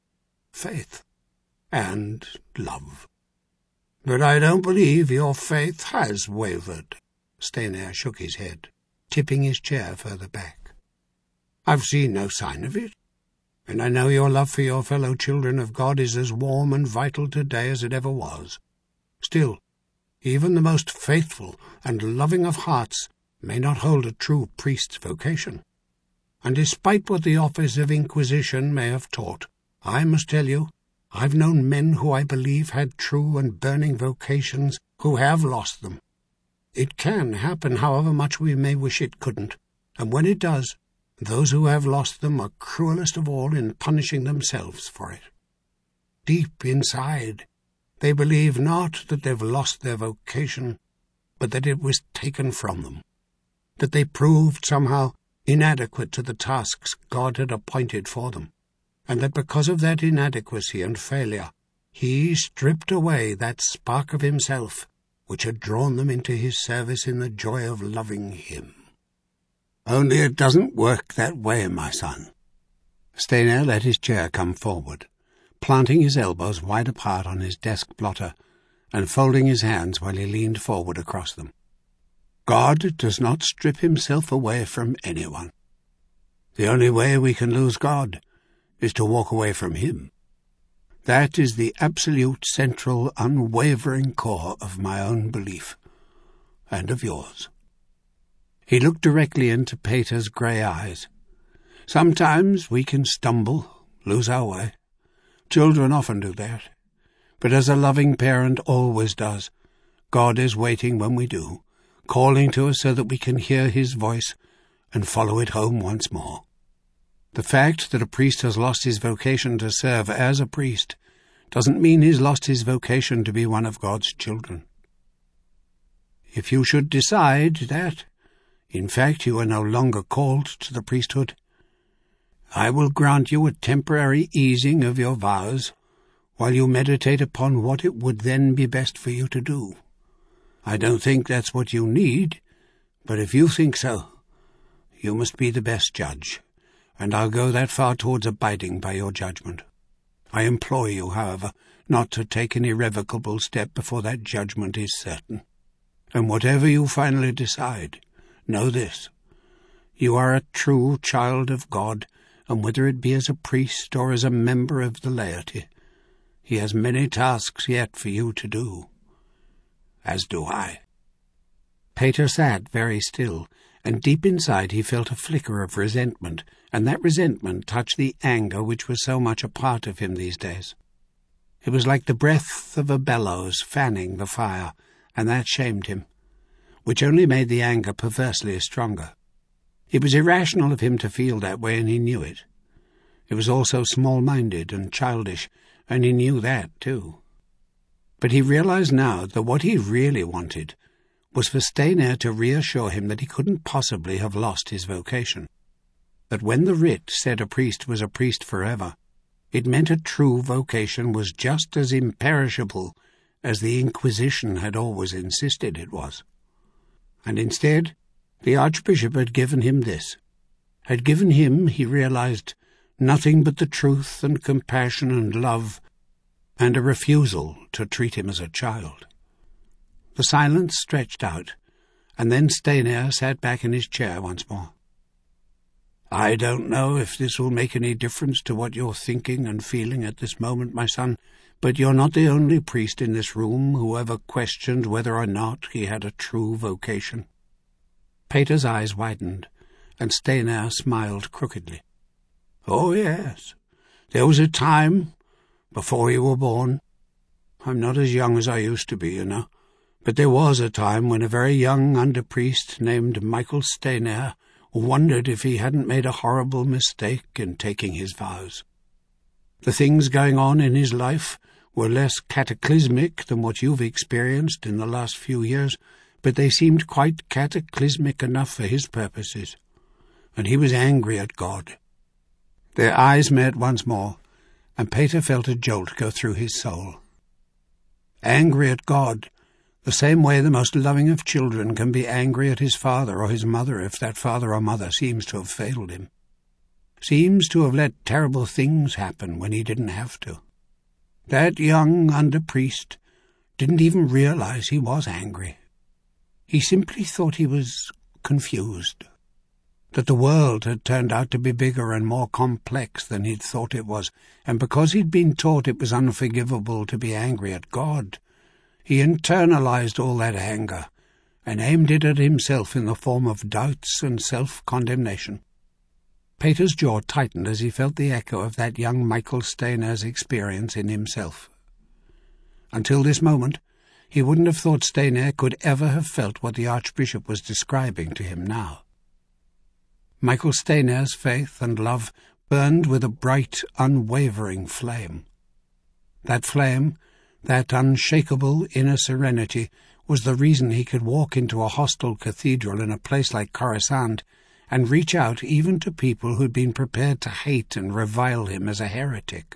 Faith and love. But I don't believe your faith has wavered. Stayner shook his head, tipping his chair further back. I've seen no sign of it, and I know your love for your fellow children of God is as warm and vital today as it ever was. Still, even the most faithful and loving of hearts may not hold a true priest's vocation. And despite what the office of Inquisition may have taught, I must tell you, I've known men who I believe had true and burning vocations who have lost them. It can happen, however much we may wish it couldn't, and when it does, those who have lost them are cruelest of all in punishing themselves for it. Deep inside, they believe not that they've lost their vocation, but that it was taken from them, that they proved somehow inadequate to the tasks God had appointed for them, and that because of that inadequacy and failure, he stripped away that spark of himself which had drawn them into his service in the joy of loving him. Only it doesn't work that way, my son. Stayner let his chair come forward, planting his elbows wide apart on his desk blotter and folding his hands while he leaned forward across them. God does not strip himself away from anyone. The only way we can lose God is to walk away from him. That is the absolute, central, unwavering core of my own belief, and of yours. He looked directly into Peter's grey eyes. Sometimes we can stumble, lose our way. Children often do that. But as a loving parent always does, God is waiting when we do, calling to us so that we can hear his voice and follow it home once more. The fact that a priest has lost his vocation to serve as a priest doesn't mean he's lost his vocation to be one of God's children. If you should decide that, in fact, you are no longer called to the priesthood, I will grant you a temporary easing of your vows while you meditate upon what it would then be best for you to do. I don't think that's what you need, but if you think so, you must be the best judge, and I'll go that far towards abiding by your judgment. I implore you, however, not to take an irrevocable step before that judgment is certain. And whatever you finally decide, know this: you are a true child of God, and whether it be as a priest or as a member of the laity, he has many tasks yet for you to do. As do I. Peter sat very still, and deep inside he felt a flicker of resentment, and that resentment touched the anger which was so much a part of him these days. It was like the breath of a bellows fanning the fire, and that shamed him, which only made the anger perversely stronger. It was irrational of him to feel that way, and he knew it. It was also small-minded and childish, and he knew that too. But he realized now that what he really wanted was for Stayner to reassure him that he couldn't possibly have lost his vocation, that when the writ said a priest was a priest forever, it meant a true vocation was just as imperishable as the Inquisition had always insisted it was. And instead, the Archbishop had given him this, had given him, he realized, nothing but the truth and compassion and love, and a refusal to treat him as a child. The silence stretched out, and then Stayner sat back in his chair once more. I don't know if this will make any difference to what you're thinking and feeling at this moment, my son, but you're not the only priest in this room who ever questioned whether or not he had a true vocation. Peter's eyes widened, And Steinar smiled crookedly. "Oh, yes. There was a time, before you were born. I'm not as young as I used to be, you know. But there was a time when a very young under-priest named Michael Steinar wondered if he hadn't made a horrible mistake in taking his vows. The things going on in his life were less cataclysmic than what you've experienced in the last few years, but they seemed quite cataclysmic enough for his purposes. And he was angry at God." Their eyes met once more, and Peter felt a jolt go through his soul. Angry at God, the same way the most loving of children can be angry at his father or his mother if that father or mother seems to have failed him. Seems to have let terrible things happen when he didn't have to. That young under-priest didn't even realize he was angry. He simply thought he was confused, that the world had turned out to be bigger and more complex than he'd thought it was, and because he'd been taught it was unforgivable to be angry at God, he internalized all that anger and aimed it at himself in the form of doubts and self-condemnation. Peter's jaw tightened as he felt the echo of that young Michael Steinar's experience in himself. Until this moment, he wouldn't have thought Steinar could ever have felt what the Archbishop was describing to him now. Michael Steinar's faith and love burned with a bright, unwavering flame. That flame, that unshakable inner serenity, was the reason he could walk into a hostile cathedral in a place like Coruscant and reach out even to people who'd been prepared to hate and revile him as a heretic.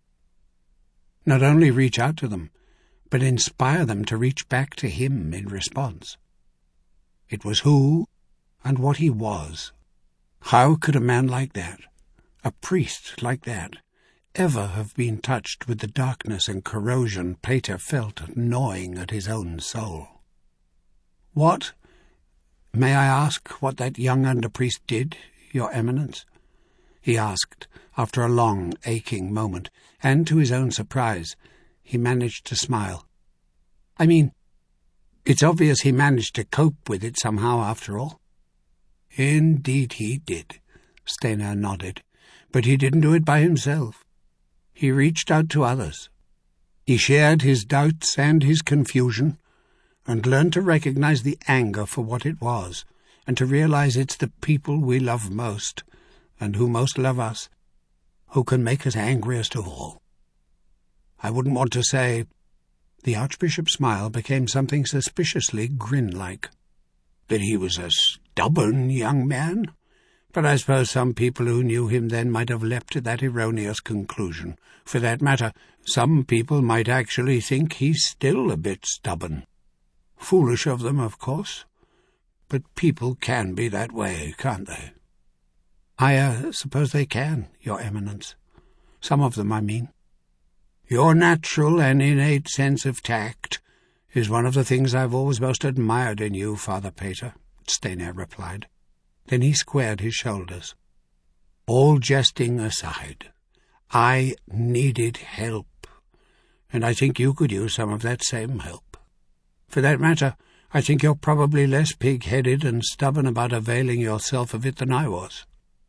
Not only reach out to them, but inspire them to reach back to him in response. It was who and what he was. How could a man like that, a priest like that, ever have been touched with the darkness and corrosion Peter felt gnawing at his own soul? What, may I ask what that young under-priest did, Your Eminence? He asked, after a long, aching moment, and to his own surprise, he managed to smile. I mean, it's obvious he managed to cope with it somehow after all. Indeed he did, Steinar nodded, but he didn't do it by himself. He reached out to others. He shared his doubts and his confusion, and learned to recognize the anger for what it was, and to realize it's the people we love most, and who most love us, who can make us angriest of all. I wouldn't want to say... The Archbishop's smile became something suspiciously grin-like. That he was a stubborn young man? But I suppose some people who knew him then might have leapt to that erroneous conclusion. For that matter, some people might actually think he's still a bit stubborn. Foolish of them, of course. But people can be that way, can't they? I uh, suppose they can, Your Eminence. Some of them, I mean. Your natural and innate sense of tact is one of the things I've always most admired in you, Father Peter, Steinar replied. Then he squared his shoulders. All jesting aside, I needed help, and I think you could use some of that same help. For that matter, I think you're probably less pig-headed and stubborn about availing yourself of it than I was.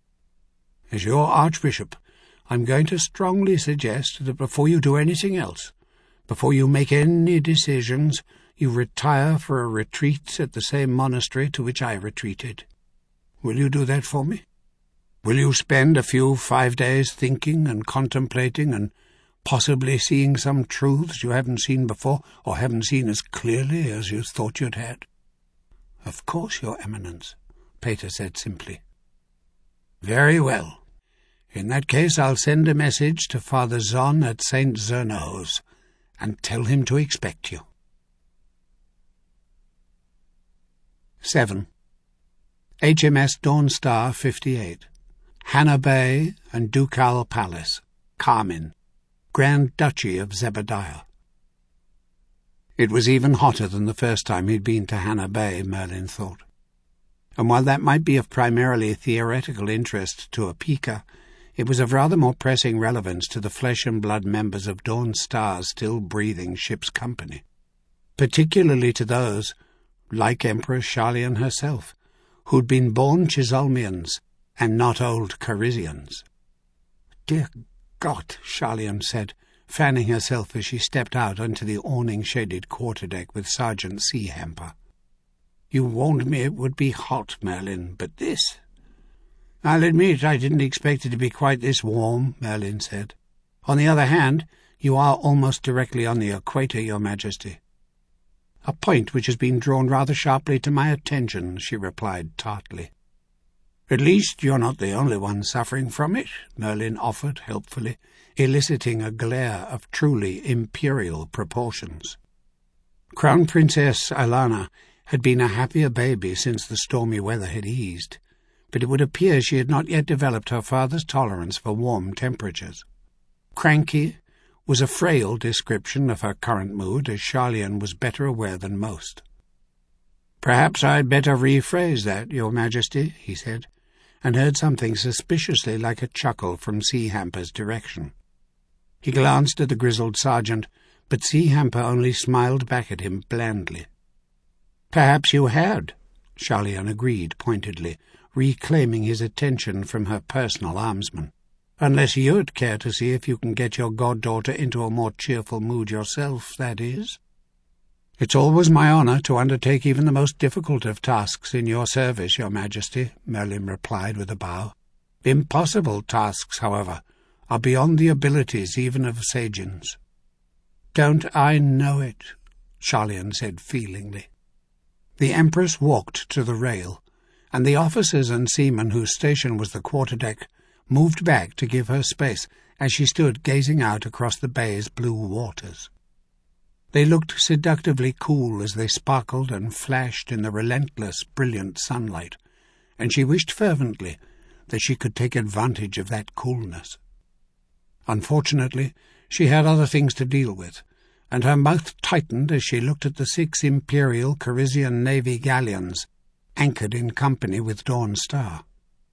As your Archbishop, I'm going to strongly suggest that before you do anything else, before you make any decisions, you retire for a retreat at the same monastery to which I retreated. Will you do that for me? Will you spend a few five days thinking and contemplating and possibly seeing some truths you haven't seen before, or haven't seen as clearly as you thought you'd had? Of course, Your Eminence, Peter said simply. Very well. In that case, I'll send a message to Father Zon at Saint Zerno's and tell him to expect you. seven. H M S Dawn Star fifty-eight. Hannah Bay and Ducal Palace, Carmin, Grand Duchy of Zebediah. It was even hotter than the first time he'd been to Hannah Bay, Merlin thought. And while that might be of primarily theoretical interest to Apika, it was of rather more pressing relevance to the flesh-and-blood members of Dawn Star's still-breathing ship's company, particularly to those, like Empress Sharlayan herself, who'd been born Chisolmians and not old Carisians. "Dear God," Charlian said, fanning herself as she stepped out onto the awning-shaded quarterdeck with Sergeant Seahamper. "You warned me it would be hot, Merlin, but this—" "I'll admit I didn't expect it to be quite this warm," Merlin said. "On the other hand, you are almost directly on the equator, Your Majesty." "A point which has been drawn rather sharply to my attention," she replied tartly. "At least you're not the only one suffering from it," Merlin offered helpfully, eliciting a glare of truly imperial proportions. Crown Princess Alana had been a happier baby since the stormy weather had eased, but it would appear she had not yet developed her father's tolerance for warm temperatures. Cranky was a frail description of her current mood, as Charlian was better aware than most. "Perhaps I'd better rephrase that, Your Majesty," he said, and heard something suspiciously like a chuckle from Seahamper's direction. He glanced at the grizzled sergeant, but Seahamper only smiled back at him blandly. "Perhaps you had," Charlian agreed pointedly, reclaiming his attention from her personal armsman. "Unless you'd care to see if you can get your goddaughter into a more cheerful mood yourself, that is." "It's always my honour to undertake even the most difficult of tasks in your service, Your Majesty," Merlin replied with a bow. "Impossible tasks, however, are beyond the abilities even of Sajians." "Don't I know it?" Charlian said feelingly. The Empress walked to the rail, and the officers and seamen whose station was the quarterdeck moved back to give her space as she stood gazing out across the bay's blue waters. They looked seductively cool as they sparkled and flashed in the relentless, brilliant sunlight, and she wished fervently that she could take advantage of that coolness. Unfortunately, she had other things to deal with, and her mouth tightened as she looked at the six Imperial Carisian Navy galleons anchored in company with Dawn Star.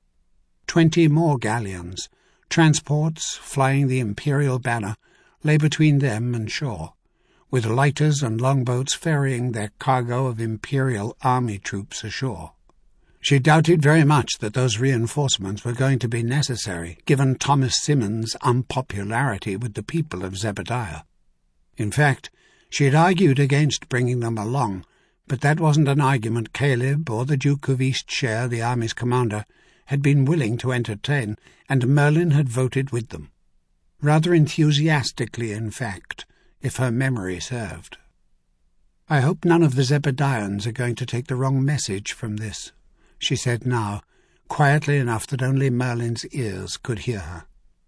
Twenty more galleons, transports flying the Imperial banner, lay between them and shore, with lighters and longboats ferrying their cargo of Imperial army troops ashore. She doubted very much that those reinforcements were going to be necessary, given Thomas Simmons' unpopularity with the people of Zebediah. In fact, she had argued against bringing them along, but that wasn't an argument Caleb or the Duke of Eastshire, the army's commander, had been willing to entertain, and Merlin had voted with them. Rather enthusiastically, in fact, if her memory served. "I hope none of the Zebedians are going to take the wrong message from this," she said now, quietly enough that only Merlin's ears could hear her.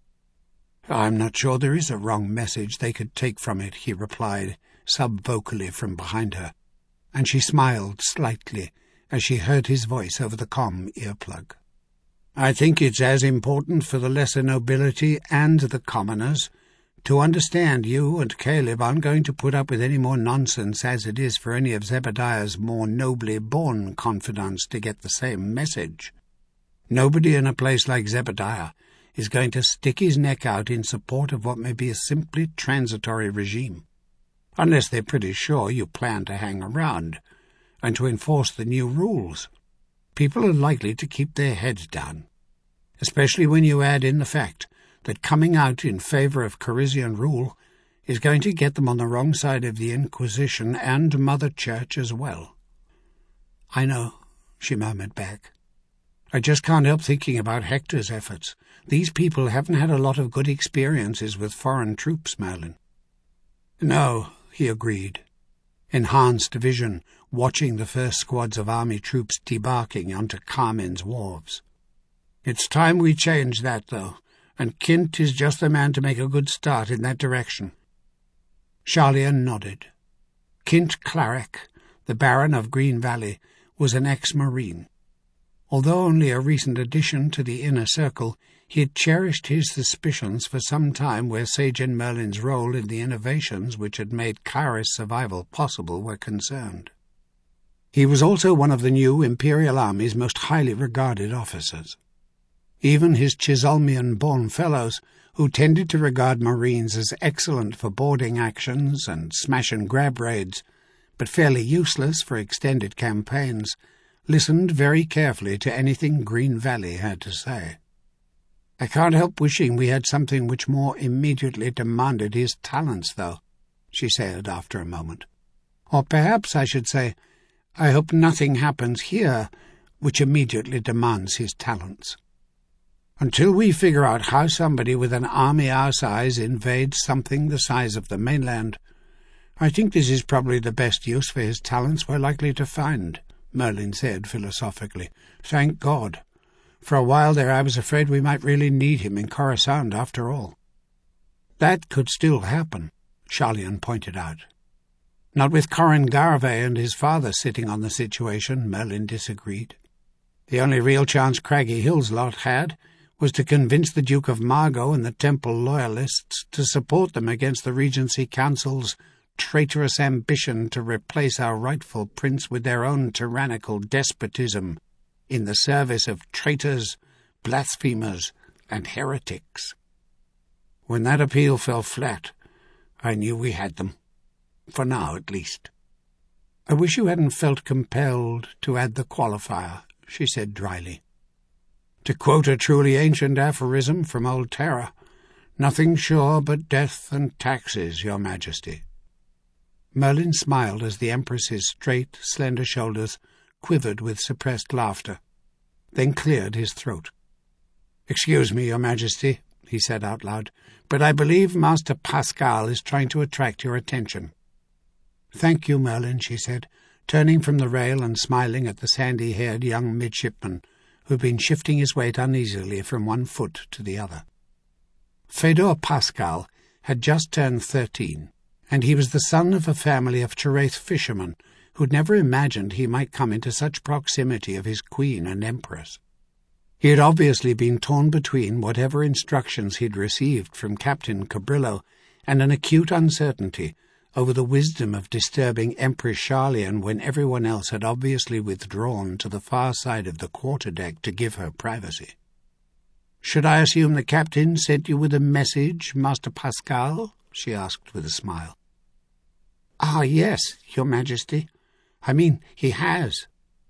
"I'm not sure there is a wrong message they could take from it," he replied, sub-vocally from behind her, and she smiled slightly as she heard his voice over the comm earplug. "I think it's as important for the lesser nobility and the commoners to understand you and Caleb aren't going to put up with any more nonsense as it is for any of Zebediah's more nobly born confidants to get the same message. Nobody in a place like Zebediah is going to stick his neck out in support of what may be a simply transitory regime, unless they're pretty sure you plan to hang around and to enforce the new rules. People are likely to keep their heads down, especially when you add in the fact that coming out in favour of Carisian rule is going to get them on the wrong side of the Inquisition and Mother Church as well." "I know," she murmured back. "I just can't help thinking about Hector's efforts. These people haven't had a lot of good experiences with foreign troops, Merlin." "No," he agreed, enhanced vision watching the first squads of army troops debarking onto Carmen's wharves. "It's time we changed that, though, and Kint is just the man to make a good start in that direction." Charlian nodded. Kint Clarek, the Baron of Green Valley, was an ex-Marine. Although only a recent addition to the inner circle, he had cherished his suspicions for some time where Sajan Merlin's role in the innovations which had made Kairos survival possible were concerned. He was also one of the new Imperial Army's most highly regarded officers. Even his Chisolmian-born fellows, who tended to regard Marines as excellent for boarding actions and smash-and-grab raids, but fairly useless for extended campaigns, listened very carefully to anything Green Valley had to say. "I can't help wishing we had something which more immediately demanded his talents, though," she said after a moment. "Or perhaps I should say, I hope nothing happens here which immediately demands his talents. Until we figure out how somebody with an army our size invades something the size of the mainland, I think this is probably the best use for his talents we're likely to find," Merlin said philosophically. "Thank God. For a while there I was afraid we might really need him in Coruscant after all." "That could still happen," Sharlayan pointed out. "Not with Corran Garvey and his father sitting on the situation," Merlin disagreed. "The only real chance Craggy Hill's lot had was to convince the Duke of Margot and the Temple Loyalists to support them against the Regency Council's traitorous ambition to replace our rightful prince with their own tyrannical despotism in the service of traitors, blasphemers, and heretics. When that appeal fell flat, I knew we had them, for now at least." "I wish you hadn't felt compelled to add the qualifier," she said dryly. "To quote a truly ancient aphorism from old Terra, nothing sure but death and taxes, Your Majesty." Merlin smiled as the Empress's straight, slender shoulders quivered with suppressed laughter, then cleared his throat. "Excuse me, Your Majesty," he said out loud, "but I believe Master Pascal is trying to attract your attention." "Thank you, Merlin," she said, turning from the rail and smiling at the sandy-haired young midshipman who had been shifting his weight uneasily from one foot to the other. Fedor Pascal had just turned thirteen, and he was the son of a family of Cheraith fishermen who'd never imagined he might come into such proximity of his queen and empress. He had obviously been torn between whatever instructions he'd received from Captain Cabrillo and an acute uncertainty over the wisdom of disturbing Empress Sharlayan when everyone else had obviously withdrawn to the far side of the quarterdeck to give her privacy. "Should I assume the captain sent you with a message, Master Pascal?" she asked with a smile. "Ah, yes, Your Majesty. I mean, he has."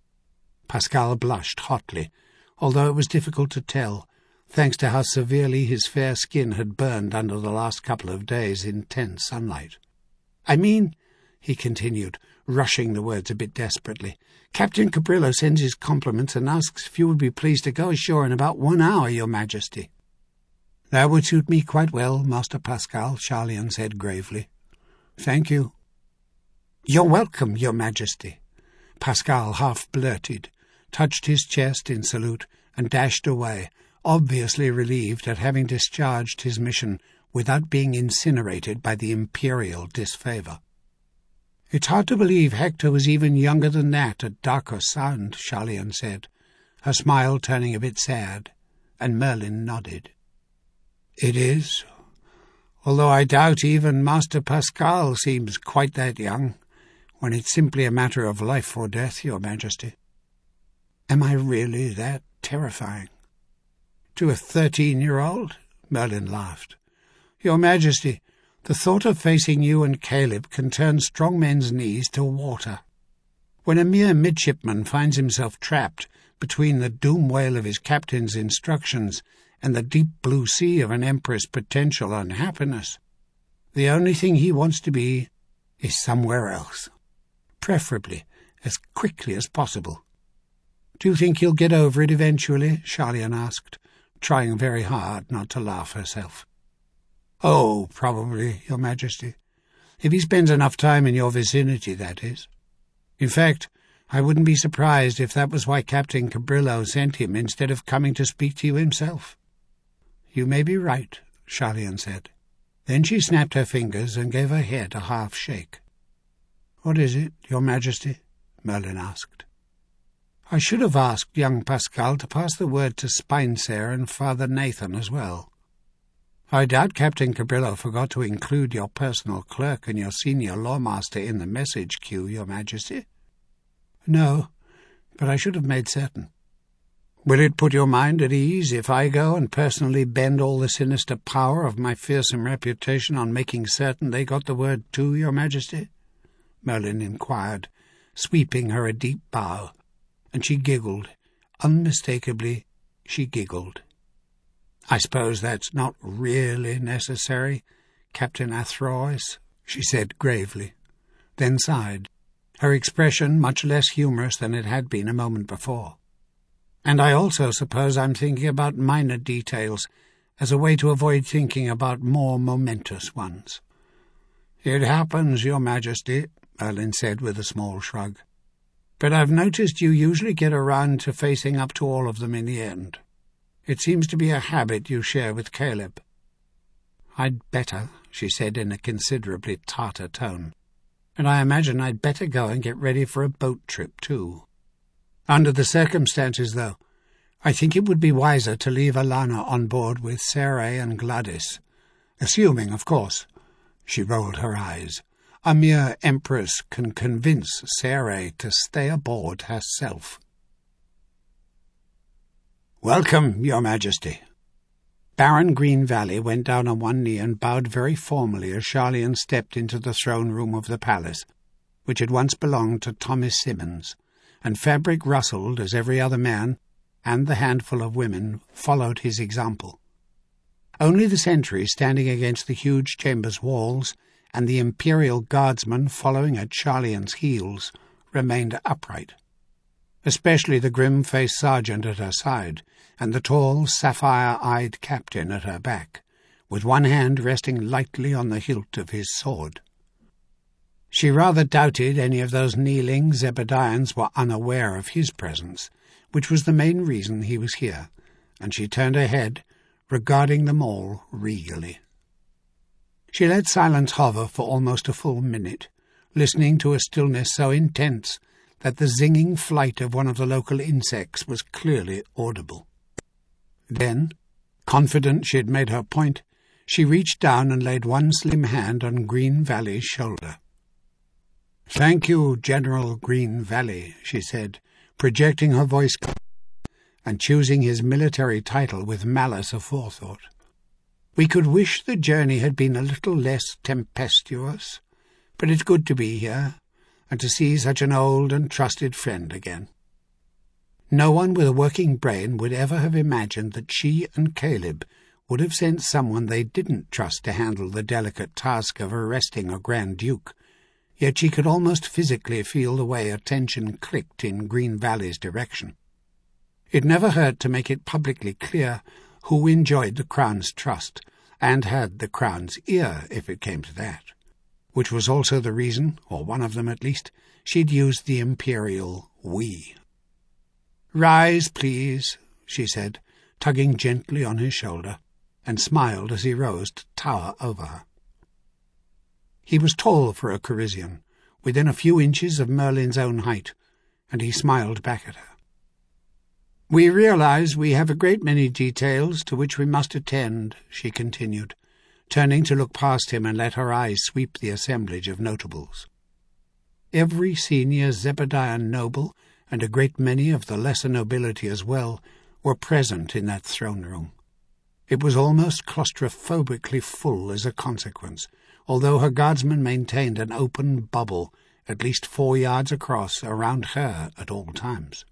Pascal blushed hotly, although it was difficult to tell, thanks to how severely his fair skin had burned under the last couple of days' intense sunlight. "I mean," he continued, rushing the words a bit desperately, "Captain Cabrillo sends his compliments and asks if you would be pleased to go ashore in about one hour, Your Majesty." "That would suit me quite well, Master Pascal," Sharlayan said gravely. "Thank you." "You're welcome, Your Majesty," Pascal half blurted, touched his chest in salute, and dashed away, obviously relieved at having discharged his mission without being incinerated by the imperial disfavour. "It's hard to believe Hector was even younger than that at Darker Sound," Sharlayan said, her smile turning a bit sad, and Merlin nodded. "It is, although I doubt even Master Pascal seems quite that young, when it's simply a matter of life or death, Your Majesty." "Am I really that terrifying?" "To a thirteen-year-old?" Merlin laughed. "Your Majesty, the thought of facing you and Caleb can turn strong men's knees to water. When a mere midshipman finds himself trapped between the doom wail of his captain's instructions and the deep blue sea of an empress' potential unhappiness, the only thing he wants to be is somewhere else, preferably as quickly as possible." "Do you think he'll get over it eventually?" Sharlayan asked, trying very hard not to laugh herself. "Oh, probably, Your Majesty. If he spends enough time in your vicinity, that is. In fact, I wouldn't be surprised if that was why Captain Cabrillo sent him instead of coming to speak to you himself." "You may be right," Sharlayan said. Then she snapped her fingers and gave her head a half shake. "What is it, Your Majesty?" Merlin asked. "I should have asked young Pascal to pass the word to Spinesair and Father Nathan as well. I doubt Captain Cabrillo forgot to include your personal clerk and your senior lawmaster in the message queue, Your Majesty." "No, but I should have made certain." "Will it put your mind at ease if I go and personally bend all the sinister power of my fearsome reputation on making certain they got the word too, Your Majesty?" Merlin inquired, sweeping her a deep bow, and she giggled. Unmistakably, she giggled. "I suppose that's not really necessary, Captain Athrois," she said gravely, then sighed, her expression much less humorous than it had been a moment before. "And I also suppose I'm thinking about minor details as a way to avoid thinking about more momentous ones." "It happens, Your Majesty," Merlin said with a small shrug. "But I've noticed you usually get around to facing up to all of them in the end. It seems to be a habit you share with Caleb." "I'd better," she said in a considerably tartar tone. "And I imagine I'd better go and get ready for a boat trip, too. Under the circumstances, though, I think it would be wiser to leave Alana on board with Sarai and Gladys. Assuming, of course," she rolled her eyes, "a mere empress can convince Sarai to stay aboard herself." "Welcome, Your Majesty." Baron Green Valley went down on one knee and bowed very formally as Charlian stepped into the throne room of the palace, which had once belonged to Thomas Simmons, and fabric rustled as every other man and the handful of women followed his example. Only the sentry standing against the huge chamber's walls and the Imperial guardsman following at Charlian's heels remained upright, especially the grim-faced sergeant at her side and the tall, sapphire-eyed captain at her back, with one hand resting lightly on the hilt of his sword. She rather doubted any of those kneeling Zebedians were unaware of his presence, which was the main reason he was here, and she turned her head, regarding them all regally. She let silence hover for almost a full minute, listening to a stillness so intense that the zinging flight of one of the local insects was clearly audible. Then, confident she had made her point, she reached down and laid one slim hand on Green Valley's shoulder. "Thank you, General Green Valley," she said, projecting her voice and choosing his military title with malice aforethought. "We could wish the journey had been a little less tempestuous, but it's good to be here, and to see such an old and trusted friend again. No one with a working brain would ever have imagined that she and Caleb would have sent someone they didn't trust to handle the delicate task of arresting a Grand Duke, yet she could almost physically feel the way attention clicked in Green Valley's direction. It never hurt to make it publicly clear who enjoyed the Crown's trust, and had the Crown's ear, if it came to that, which was also the reason, or one of them at least, she'd used the imperial we. "Rise, please," she said, tugging gently on his shoulder, and smiled as he rose to tower over her. He was tall for a Corisian, within a few inches of Merlin's own height, and he smiled back at her. "We realize we have a great many details to which we must attend," she continued, turning to look past him and let her eyes sweep the assemblage of notables. Every senior Zebedian noble, and a great many of the lesser nobility as well, were present in that throne room. It was almost claustrophobically full as a consequence, although her guardsmen maintained an open bubble at least four yards across around her at all times.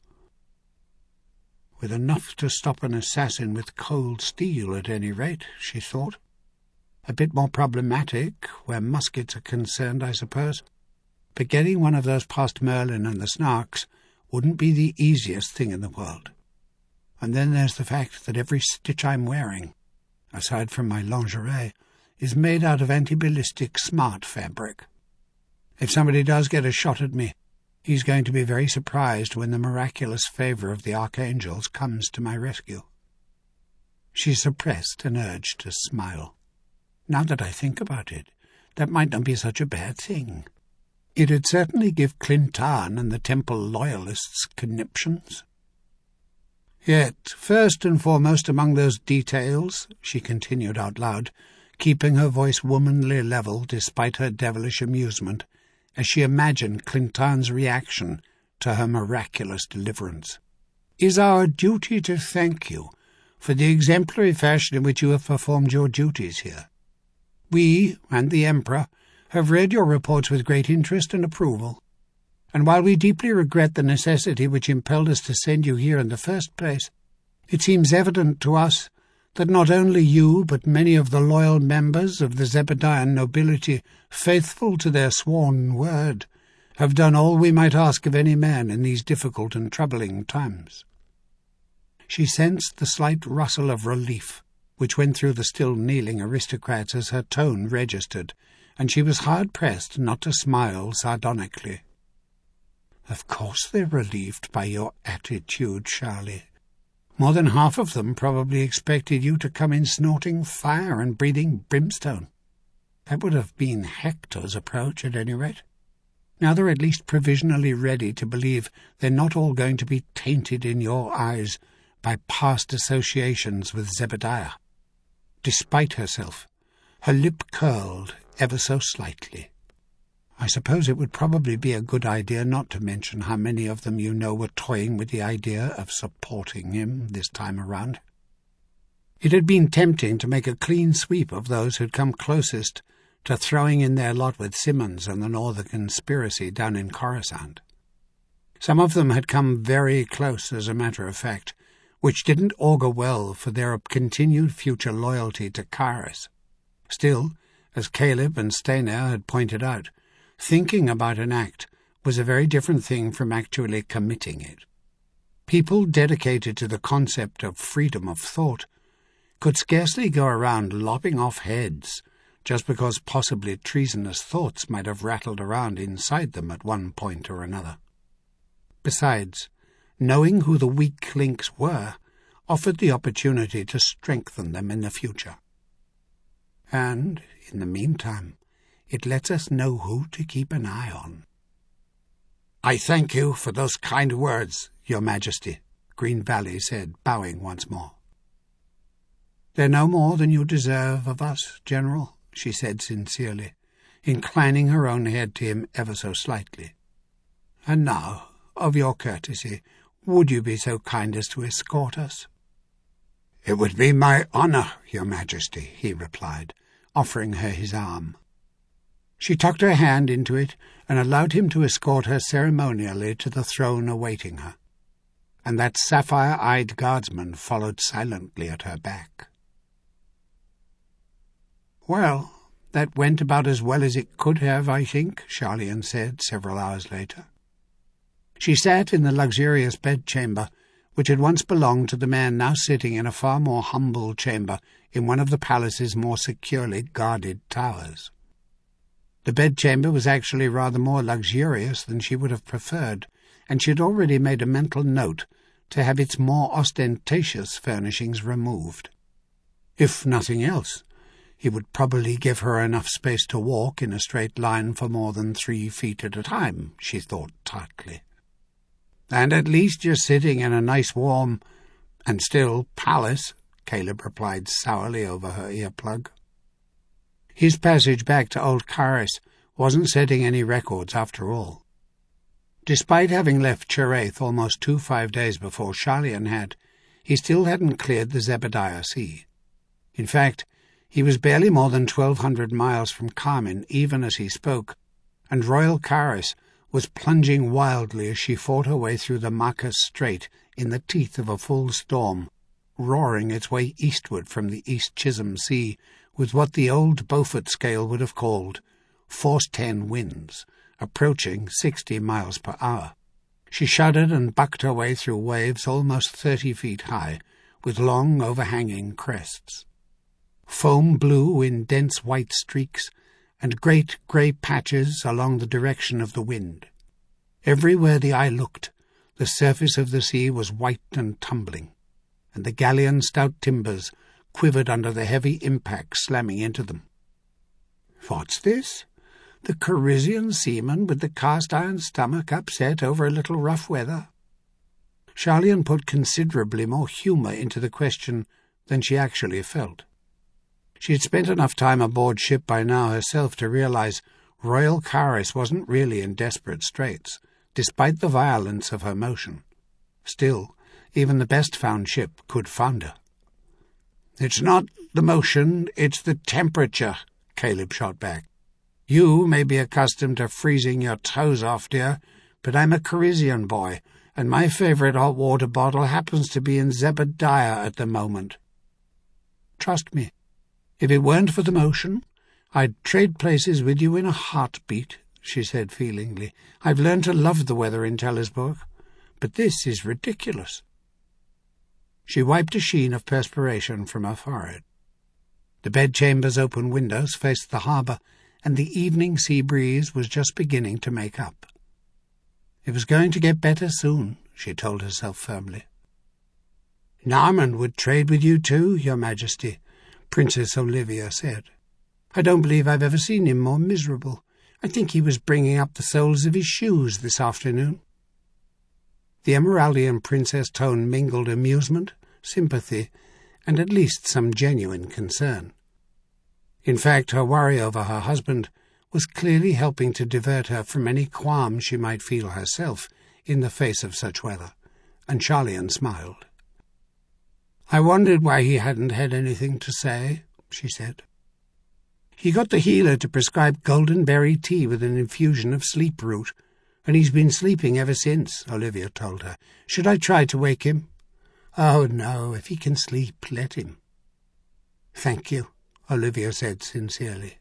With enough to stop an assassin with cold steel at any rate, she thought. A bit more problematic where muskets are concerned, I suppose. But getting one of those past Merlin and the Snarks wouldn't be the easiest thing in the world. And then there's the fact that every stitch I'm wearing, aside from my lingerie, is made out of anti-ballistic smart fabric. If somebody does get a shot at me, he's going to be very surprised when the miraculous favour of the archangels comes to my rescue. She suppressed an urge to smile. Now that I think about it, that might not be such a bad thing. It'd certainly give Clintan and the Temple Loyalists conniptions. Yet, first and foremost among those details, she continued out loud, keeping her voice womanly level despite her devilish amusement, as she imagined Clintan's reaction to her miraculous deliverance, is our duty to thank you for the exemplary fashion in which you have performed your duties here. We, and the Emperor, have read your reports with great interest and approval. and while we deeply regret the necessity which impelled us to send you here in the first place, it seems evident to us that not only you, but many of the loyal members of the Zebedian nobility, faithful to their sworn word, have done all we might ask of any man in these difficult and troubling times." She sensed the slight rustle of relief which went through the still kneeling aristocrats as her tone registered, and she was hard-pressed not to smile sardonically. "Of course they're relieved by your attitude, Charlie. More than half of them probably expected you to come in snorting fire and breathing brimstone. That would have been Hector's approach, at any rate. Now they're at least provisionally ready to believe they're not all going to be tainted in your eyes by past associations with Zebediah." Despite herself, her lip curled ever so slightly. "I suppose it would probably be a good idea not to mention how many of them you know were toying with the idea of supporting him this time around." It had been tempting to make a clean sweep of those who'd come closest to throwing in their lot with Simmons and the Northern conspiracy down in Coruscant. Some of them had come very close, as a matter of fact, which didn't augur well for their continued future loyalty to Kyrus. Still, as Caleb and Stayner had pointed out, thinking about an act was a very different thing from actually committing it. People dedicated to the concept of freedom of thought could scarcely go around lopping off heads just because possibly treasonous thoughts might have rattled around inside them at one point or another. Besides, knowing who the weak links were offered the opportunity to strengthen them in the future. And, in the meantime, it lets us know who to keep an eye on. "I thank you for those kind words, Your Majesty," Green Valley said, bowing once more. "They're no more than you deserve of us, General," she said sincerely, inclining her own head to him ever so slightly. "And now, of your courtesy, would you be so kind as to escort us?" "It would be my honour, Your Majesty," he replied, offering her his arm. She tucked her hand into it and allowed him to escort her ceremonially to the throne awaiting her, and that sapphire-eyed guardsman followed silently at her back. "Well, that went about as well as it could have, I think," Charlian said several hours later. She sat in the luxurious bedchamber which had once belonged to the man now sitting in a far more humble chamber in one of the palace's more securely guarded towers. The bedchamber was actually rather more luxurious than she would have preferred, and she had already made a mental note to have its more ostentatious furnishings removed. If nothing else, he would probably give her enough space to walk in a straight line for more than three feet at a time, she thought tartly. "And at least you're sitting in a nice warm, and still, palace," Caleb replied sourly over her earplug. His passage back to Old Kyrus wasn't setting any records after all. Despite having left Cherraith almost two five days before Charlian had, he still hadn't cleared the Zebediah Sea. In fact, he was barely more than twelve hundred miles from Carmen even as he spoke, and Royal Kyrus was plunging wildly as she fought her way through the Marcus Strait in the teeth of a full storm, roaring its way eastward from the East Chisholm Sea with what the old Beaufort scale would have called force ten winds, approaching sixty miles per hour. She shuddered and bucked her way through waves almost thirty feet high, with long overhanging crests. Foam blew in dense white streaks, and great grey patches along the direction of the wind. Everywhere the eye looked, the surface of the sea was white and tumbling, and the galleon's stout timbers quivered under the heavy impact slamming into them. "What's this? The Carisian seaman with the cast-iron stomach upset over a little rough weather?" Charlian put considerably more humour into the question than she actually felt. She had spent enough time aboard ship by now herself to realize Royal Kyrus wasn't really in desperate straits, despite the violence of her motion. Still, even the best-found ship could founder. "It's not the motion, it's the temperature," Caleb shot back. "You may be accustomed to freezing your toes off, dear, but I'm a Parisian boy, and my favourite hot water bottle happens to be in Zebediah at the moment. Trust me, if it weren't for the motion, I'd trade places with you in a heartbeat, she said feelingly. I've learned to love the weather in Tellersburg, but this is ridiculous. She wiped a sheen of perspiration from her forehead. The bedchamber's open windows faced the harbour, and the evening sea breeze was just beginning to make up. It was going to get better soon, she told herself firmly. Norman would trade with you too, Your Majesty, Princess Olivia said. I don't believe I've ever seen him more miserable. I think he was bringing up the soles of his shoes this afternoon. The Emeraldian princess tone mingled amusement, sympathy, and at least some genuine concern. In fact, her worry over her husband was clearly helping to divert her from any qualm she might feel herself in the face of such weather, and Charlian smiled. I wondered why he hadn't had anything to say, she said. He got the healer to prescribe golden berry tea with an infusion of sleep root, and he's been sleeping ever since, Olivia told her. Should I try to wake him? Oh, no, if he can sleep, let him. Thank you, Olivia said sincerely.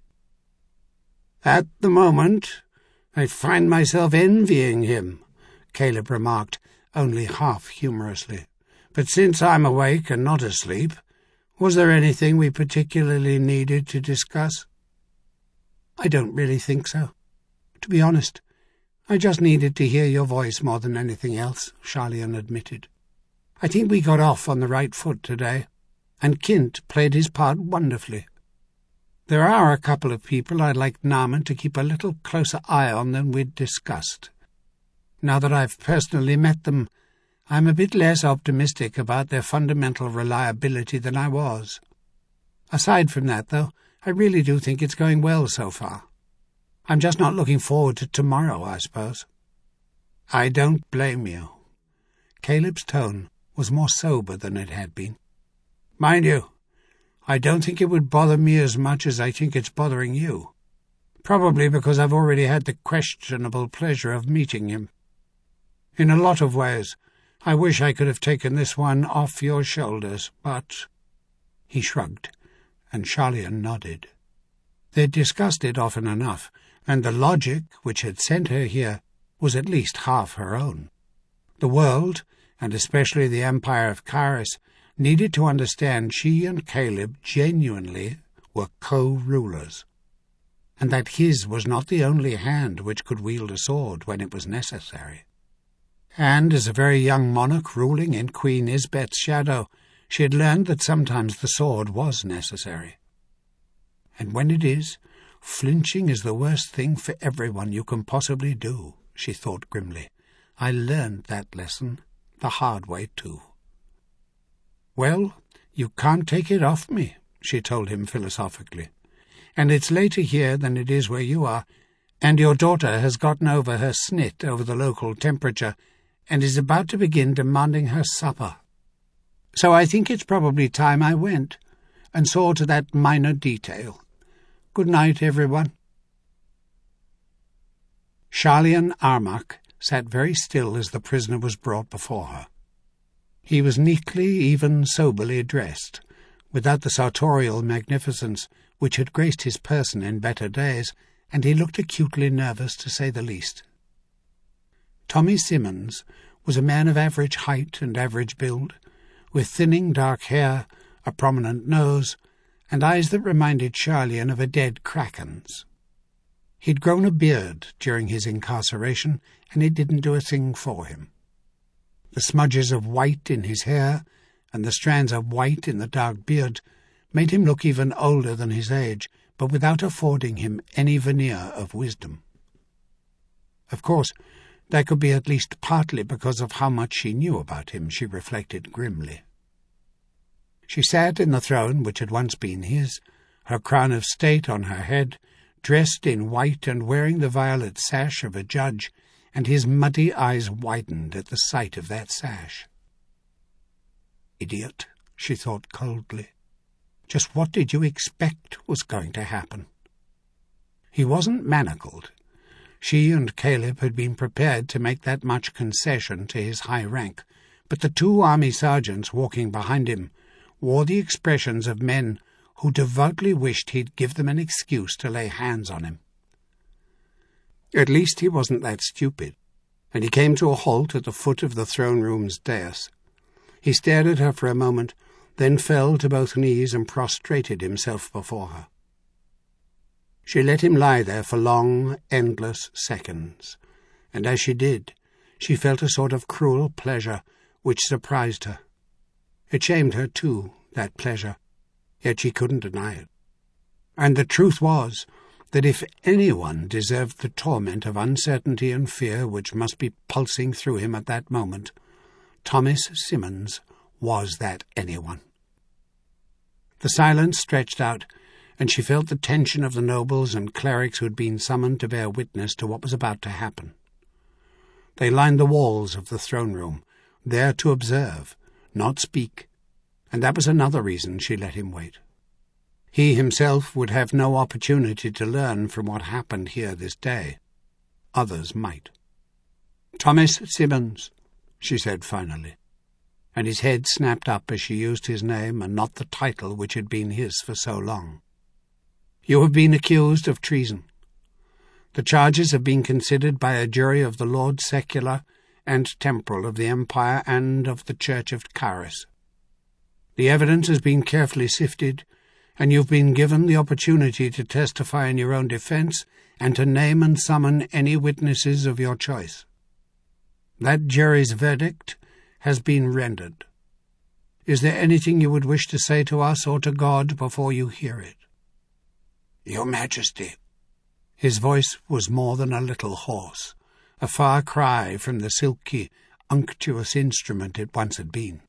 At the moment, I find myself envying him, Caleb remarked, only half humorously. But since I'm awake and not asleep, was there anything we particularly needed to discuss? I don't really think so. To be honest, I just needed to hear your voice more than anything else, Charlian admitted. I think we got off on the right foot today, and Kint played his part wonderfully. There are a couple of people I'd like Naaman to keep a little closer eye on than we'd discussed. Now that I've personally met them, I'm a bit less optimistic about their fundamental reliability than I was. Aside from that, though, I really do think it's going well so far. I'm just not looking forward to tomorrow, I suppose. I don't blame you. Caleb's tone was more sober than it had been. Mind you, I don't think it would bother me as much as I think it's bothering you. Probably because I've already had the questionable pleasure of meeting him. In a lot of ways, I wish I could have taken this one off your shoulders, but... He shrugged, and Charlian nodded. They'd discussed it often enough, and the logic which had sent her here was at least half her own. The world, and especially the Empire of Caris, needed to understand she and Caleb genuinely were co-rulers, and that his was not the only hand which could wield a sword when it was necessary. And as a very young monarch ruling in Queen Isbeth's shadow, she had learned that sometimes the sword was necessary. And when it is, flinching is the worst thing for everyone you can possibly do, she thought grimly. I learned that lesson the hard way too. Well, you can't take it off me, she told him philosophically. And it's later here than it is where you are, and your daughter has gotten over her snit over the local temperature and is about to begin demanding her supper. So I think it's probably time I went and saw to that minor detail. Good night, everyone. Charlian Armach sat very still as the prisoner was brought before her. He was neatly, even soberly dressed, without the sartorial magnificence which had graced his person in better days, and he looked acutely nervous, to say the least. Tommy Simmons was a man of average height and average build, with thinning dark hair, a prominent nose, and eyes that reminded Charlian of a dead kraken's. He'd grown a beard during his incarceration, and it didn't do a thing for him. The smudges of white in his hair and the strands of white in the dark beard made him look even older than his age, but without affording him any veneer of wisdom. Of course, that could be at least partly because of how much she knew about him, she reflected grimly. She sat in the throne which had once been his, her crown of state on her head, dressed in white and wearing the violet sash of a judge, and his muddy eyes widened at the sight of that sash. Idiot, she thought coldly. Just what did you expect was going to happen? He wasn't manacled. She and Caleb had been prepared to make that much concession to his high rank, but the two army sergeants walking behind him wore the expressions of men who devoutly wished he'd give them an excuse to lay hands on him. At least he wasn't that stupid, and he came to a halt at the foot of the throne-room's dais. He stared at her for a moment, then fell to both knees and prostrated himself before her. She let him lie there for long, endless seconds, and as she did, she felt a sort of cruel pleasure which surprised her. It shamed her, too, that pleasure, yet she couldn't deny it. And the truth was that if anyone deserved the torment of uncertainty and fear which must be pulsing through him at that moment, Thomas Simmons was that anyone. The silence stretched out, and she felt the tension of the nobles and clerics who had been summoned to bear witness to what was about to happen. They lined the walls of the throne-room, there to observe, not speak, and that was another reason she let him wait. He himself would have no opportunity to learn from what happened here this day. Others might. "Thomas Simmons," she said finally, and his head snapped up as she used his name and not the title which had been his for so long. "You have been accused of treason. The charges have been considered by a jury of the Lords Secular and Temporal of the Empire and of the Church of Caris. The evidence has been carefully sifted, and you've been given the opportunity to testify in your own defence and to name and summon any witnesses of your choice. That jury's verdict has been rendered. Is there anything you would wish to say to us or to God before you hear it?" "Your Majesty." His voice was more than a little hoarse, a far cry from the silky, unctuous instrument it once had been.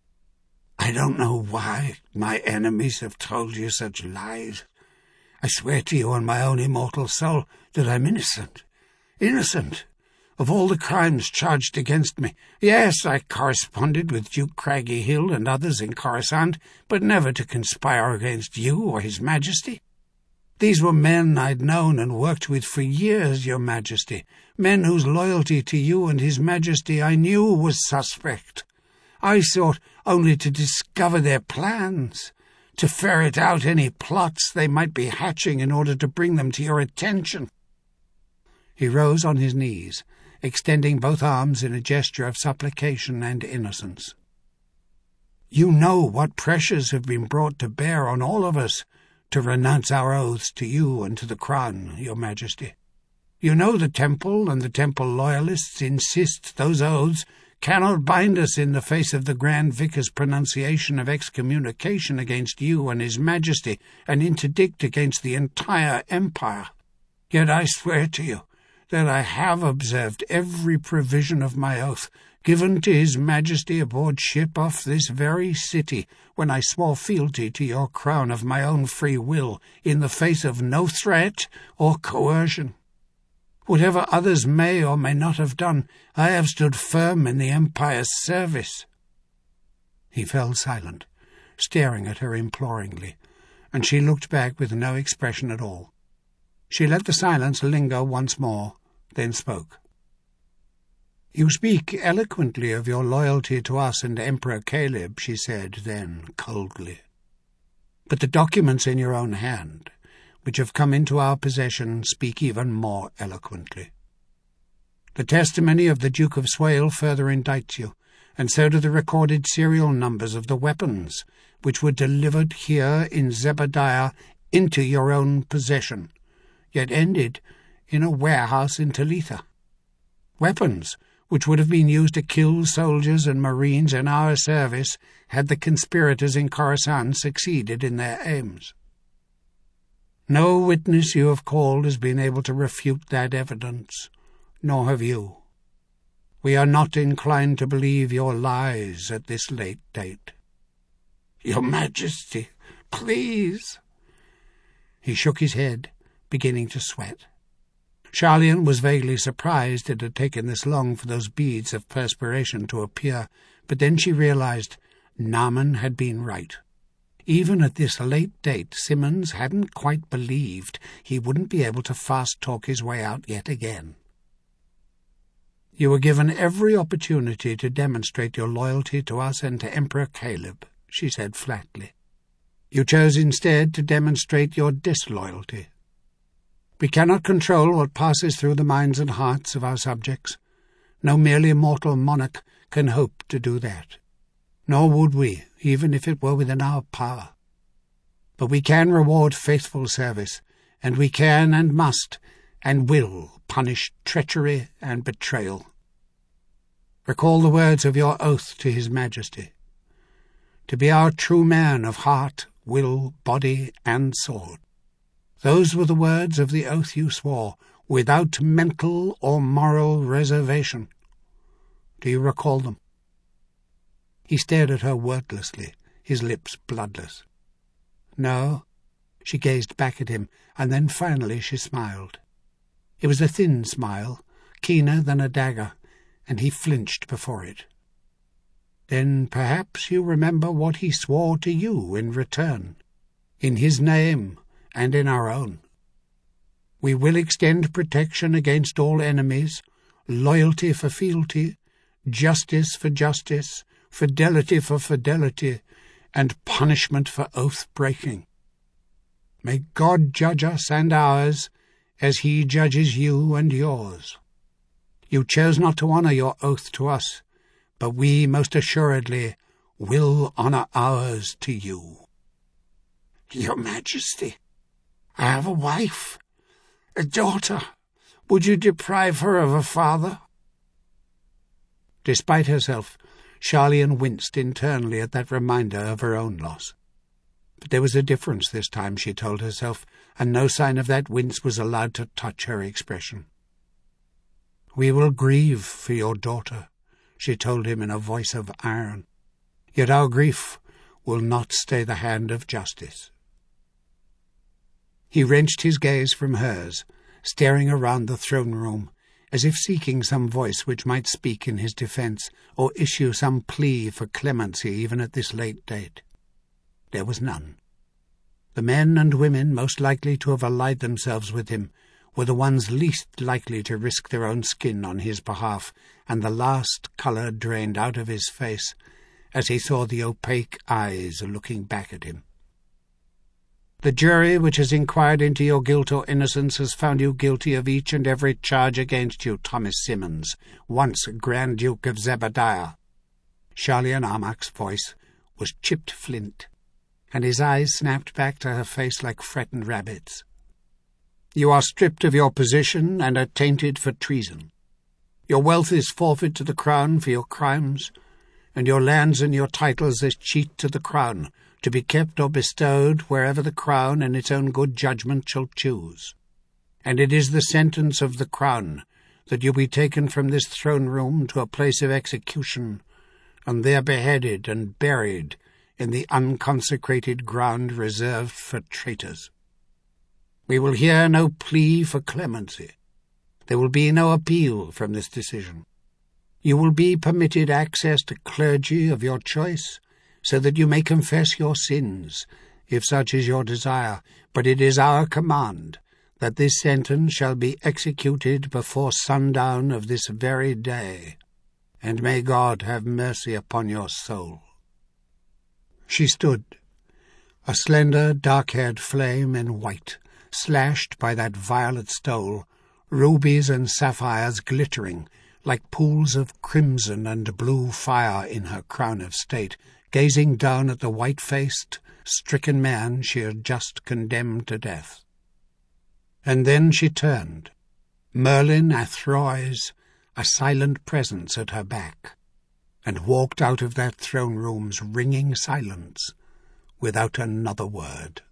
"I don't know why my enemies have told you such lies. I swear to you on my own immortal soul that I'm innocent. Innocent of all the crimes charged against me. Yes, I corresponded with Duke Craggy Hill and others in Coruscant, but never to conspire against you or His Majesty. These were men I'd known and worked with for years, Your Majesty, men whose loyalty to you and His Majesty I knew was suspect. I sought only to discover their plans, to ferret out any plots they might be hatching in order to bring them to your attention." He rose on his knees, extending both arms in a gesture of supplication and innocence. "You know what pressures have been brought to bear on all of us to renounce our oaths to you and to the Crown, Your Majesty. You know the Temple and the Temple loyalists insist those oaths cannot bind us in the face of the Grand Vicar's pronunciation of excommunication against you and His Majesty, and interdict against the entire Empire. Yet I swear to you that I have observed every provision of my oath, given to His Majesty aboard ship off this very city, when I swore fealty to your crown of my own free will, in the face of no threat or coercion. Whatever others may or may not have done, I have stood firm in the Empire's service." He fell silent, staring at her imploringly, and she looked back with no expression at all. She let the silence linger once more, then spoke. "You speak eloquently of your loyalty to us and Emperor Caleb," she said then, coldly. "But the documents in your own hand, which have come into our possession, speak even more eloquently. The testimony of the Duke of Swale further indicts you, and so do the recorded serial numbers of the weapons which were delivered here in Zebediah into your own possession, yet ended in a warehouse in Talitha. Weapons which would have been used to kill soldiers and marines in our service had the conspirators in Coruscant succeeded in their aims. No witness you have called has been able to refute that evidence, nor have you. We are not inclined to believe your lies at this late date." "Your Majesty, please." He shook his head, beginning to sweat. Charlian was vaguely surprised it had taken this long for those beads of perspiration to appear, but then she realized Naaman had been right. Even at this late date, Simmons hadn't quite believed he wouldn't be able to fast-talk his way out yet again. "You were given every opportunity to demonstrate your loyalty to us and to Emperor Caleb," she said flatly. "You chose instead to demonstrate your disloyalty. We cannot control what passes through the minds and hearts of our subjects. No merely mortal monarch can hope to do that. Nor would we, even if it were within our power. But we can reward faithful service, and we can and must and will punish treachery and betrayal. Recall the words of your oath to His Majesty. To be our true man of heart, will, body, and sword. Those were the words of the oath you swore, without mental or moral reservation. Do you recall them?" He stared at her wordlessly, his lips bloodless. "No." She gazed back at him, and then finally she smiled. It was a thin smile, keener than a dagger, and he flinched before it. "Then perhaps you remember what he swore to you in return, in his name and in our own. We will extend protection against all enemies, loyalty for fealty, justice for justice, fidelity for fidelity, and punishment for oath-breaking. May God judge us and ours as He judges you and yours. You chose not to honour your oath to us, but we most assuredly will honour ours to you." "Your Majesty, I have a wife, a daughter. Would you deprive her of a father?" Despite herself, Charlian winced internally at that reminder of her own loss. But there was a difference this time, she told herself, and no sign of that wince was allowed to touch her expression. "We will grieve for your daughter," she told him in a voice of iron. "Yet our grief will not stay the hand of justice." He wrenched his gaze from hers, staring around the throne room, as if seeking some voice which might speak in his defence, or issue some plea for clemency even at this late date. There was none. The men and women most likely to have allied themselves with him were the ones least likely to risk their own skin on his behalf, and the last colour drained out of his face as he saw the opaque eyes looking back at him. "The jury which has inquired into your guilt or innocence has found you guilty of each and every charge against you, Thomas Simmons, once Grand Duke of Zebediah." Charlian Armag's voice was chipped flint, and his eyes snapped back to her face like frightened rabbits. "You are stripped of your position and are tainted for treason. Your wealth is forfeit to the crown for your crimes, and your lands and your titles as cheat to the crown, to be kept or bestowed wherever the crown in its own good judgment shall choose. And it is the sentence of the crown that you be taken from this throne-room to a place of execution, and there beheaded and buried in the unconsecrated ground reserved for traitors. We will hear no plea for clemency. There will be no appeal from this decision. You will be permitted access to clergy of your choice, so that you may confess your sins, if such is your desire, but it is our command that this sentence shall be executed before sundown of this very day, and may God have mercy upon your soul." She stood, a slender, dark-haired flame in white, slashed by that violet stole, rubies and sapphires glittering like pools of crimson and blue fire in her crown of state, gazing down at the white-faced, stricken man she had just condemned to death. And then she turned, Merlin Athrois, a silent presence at her back, and walked out of that throne-room's ringing silence without another word.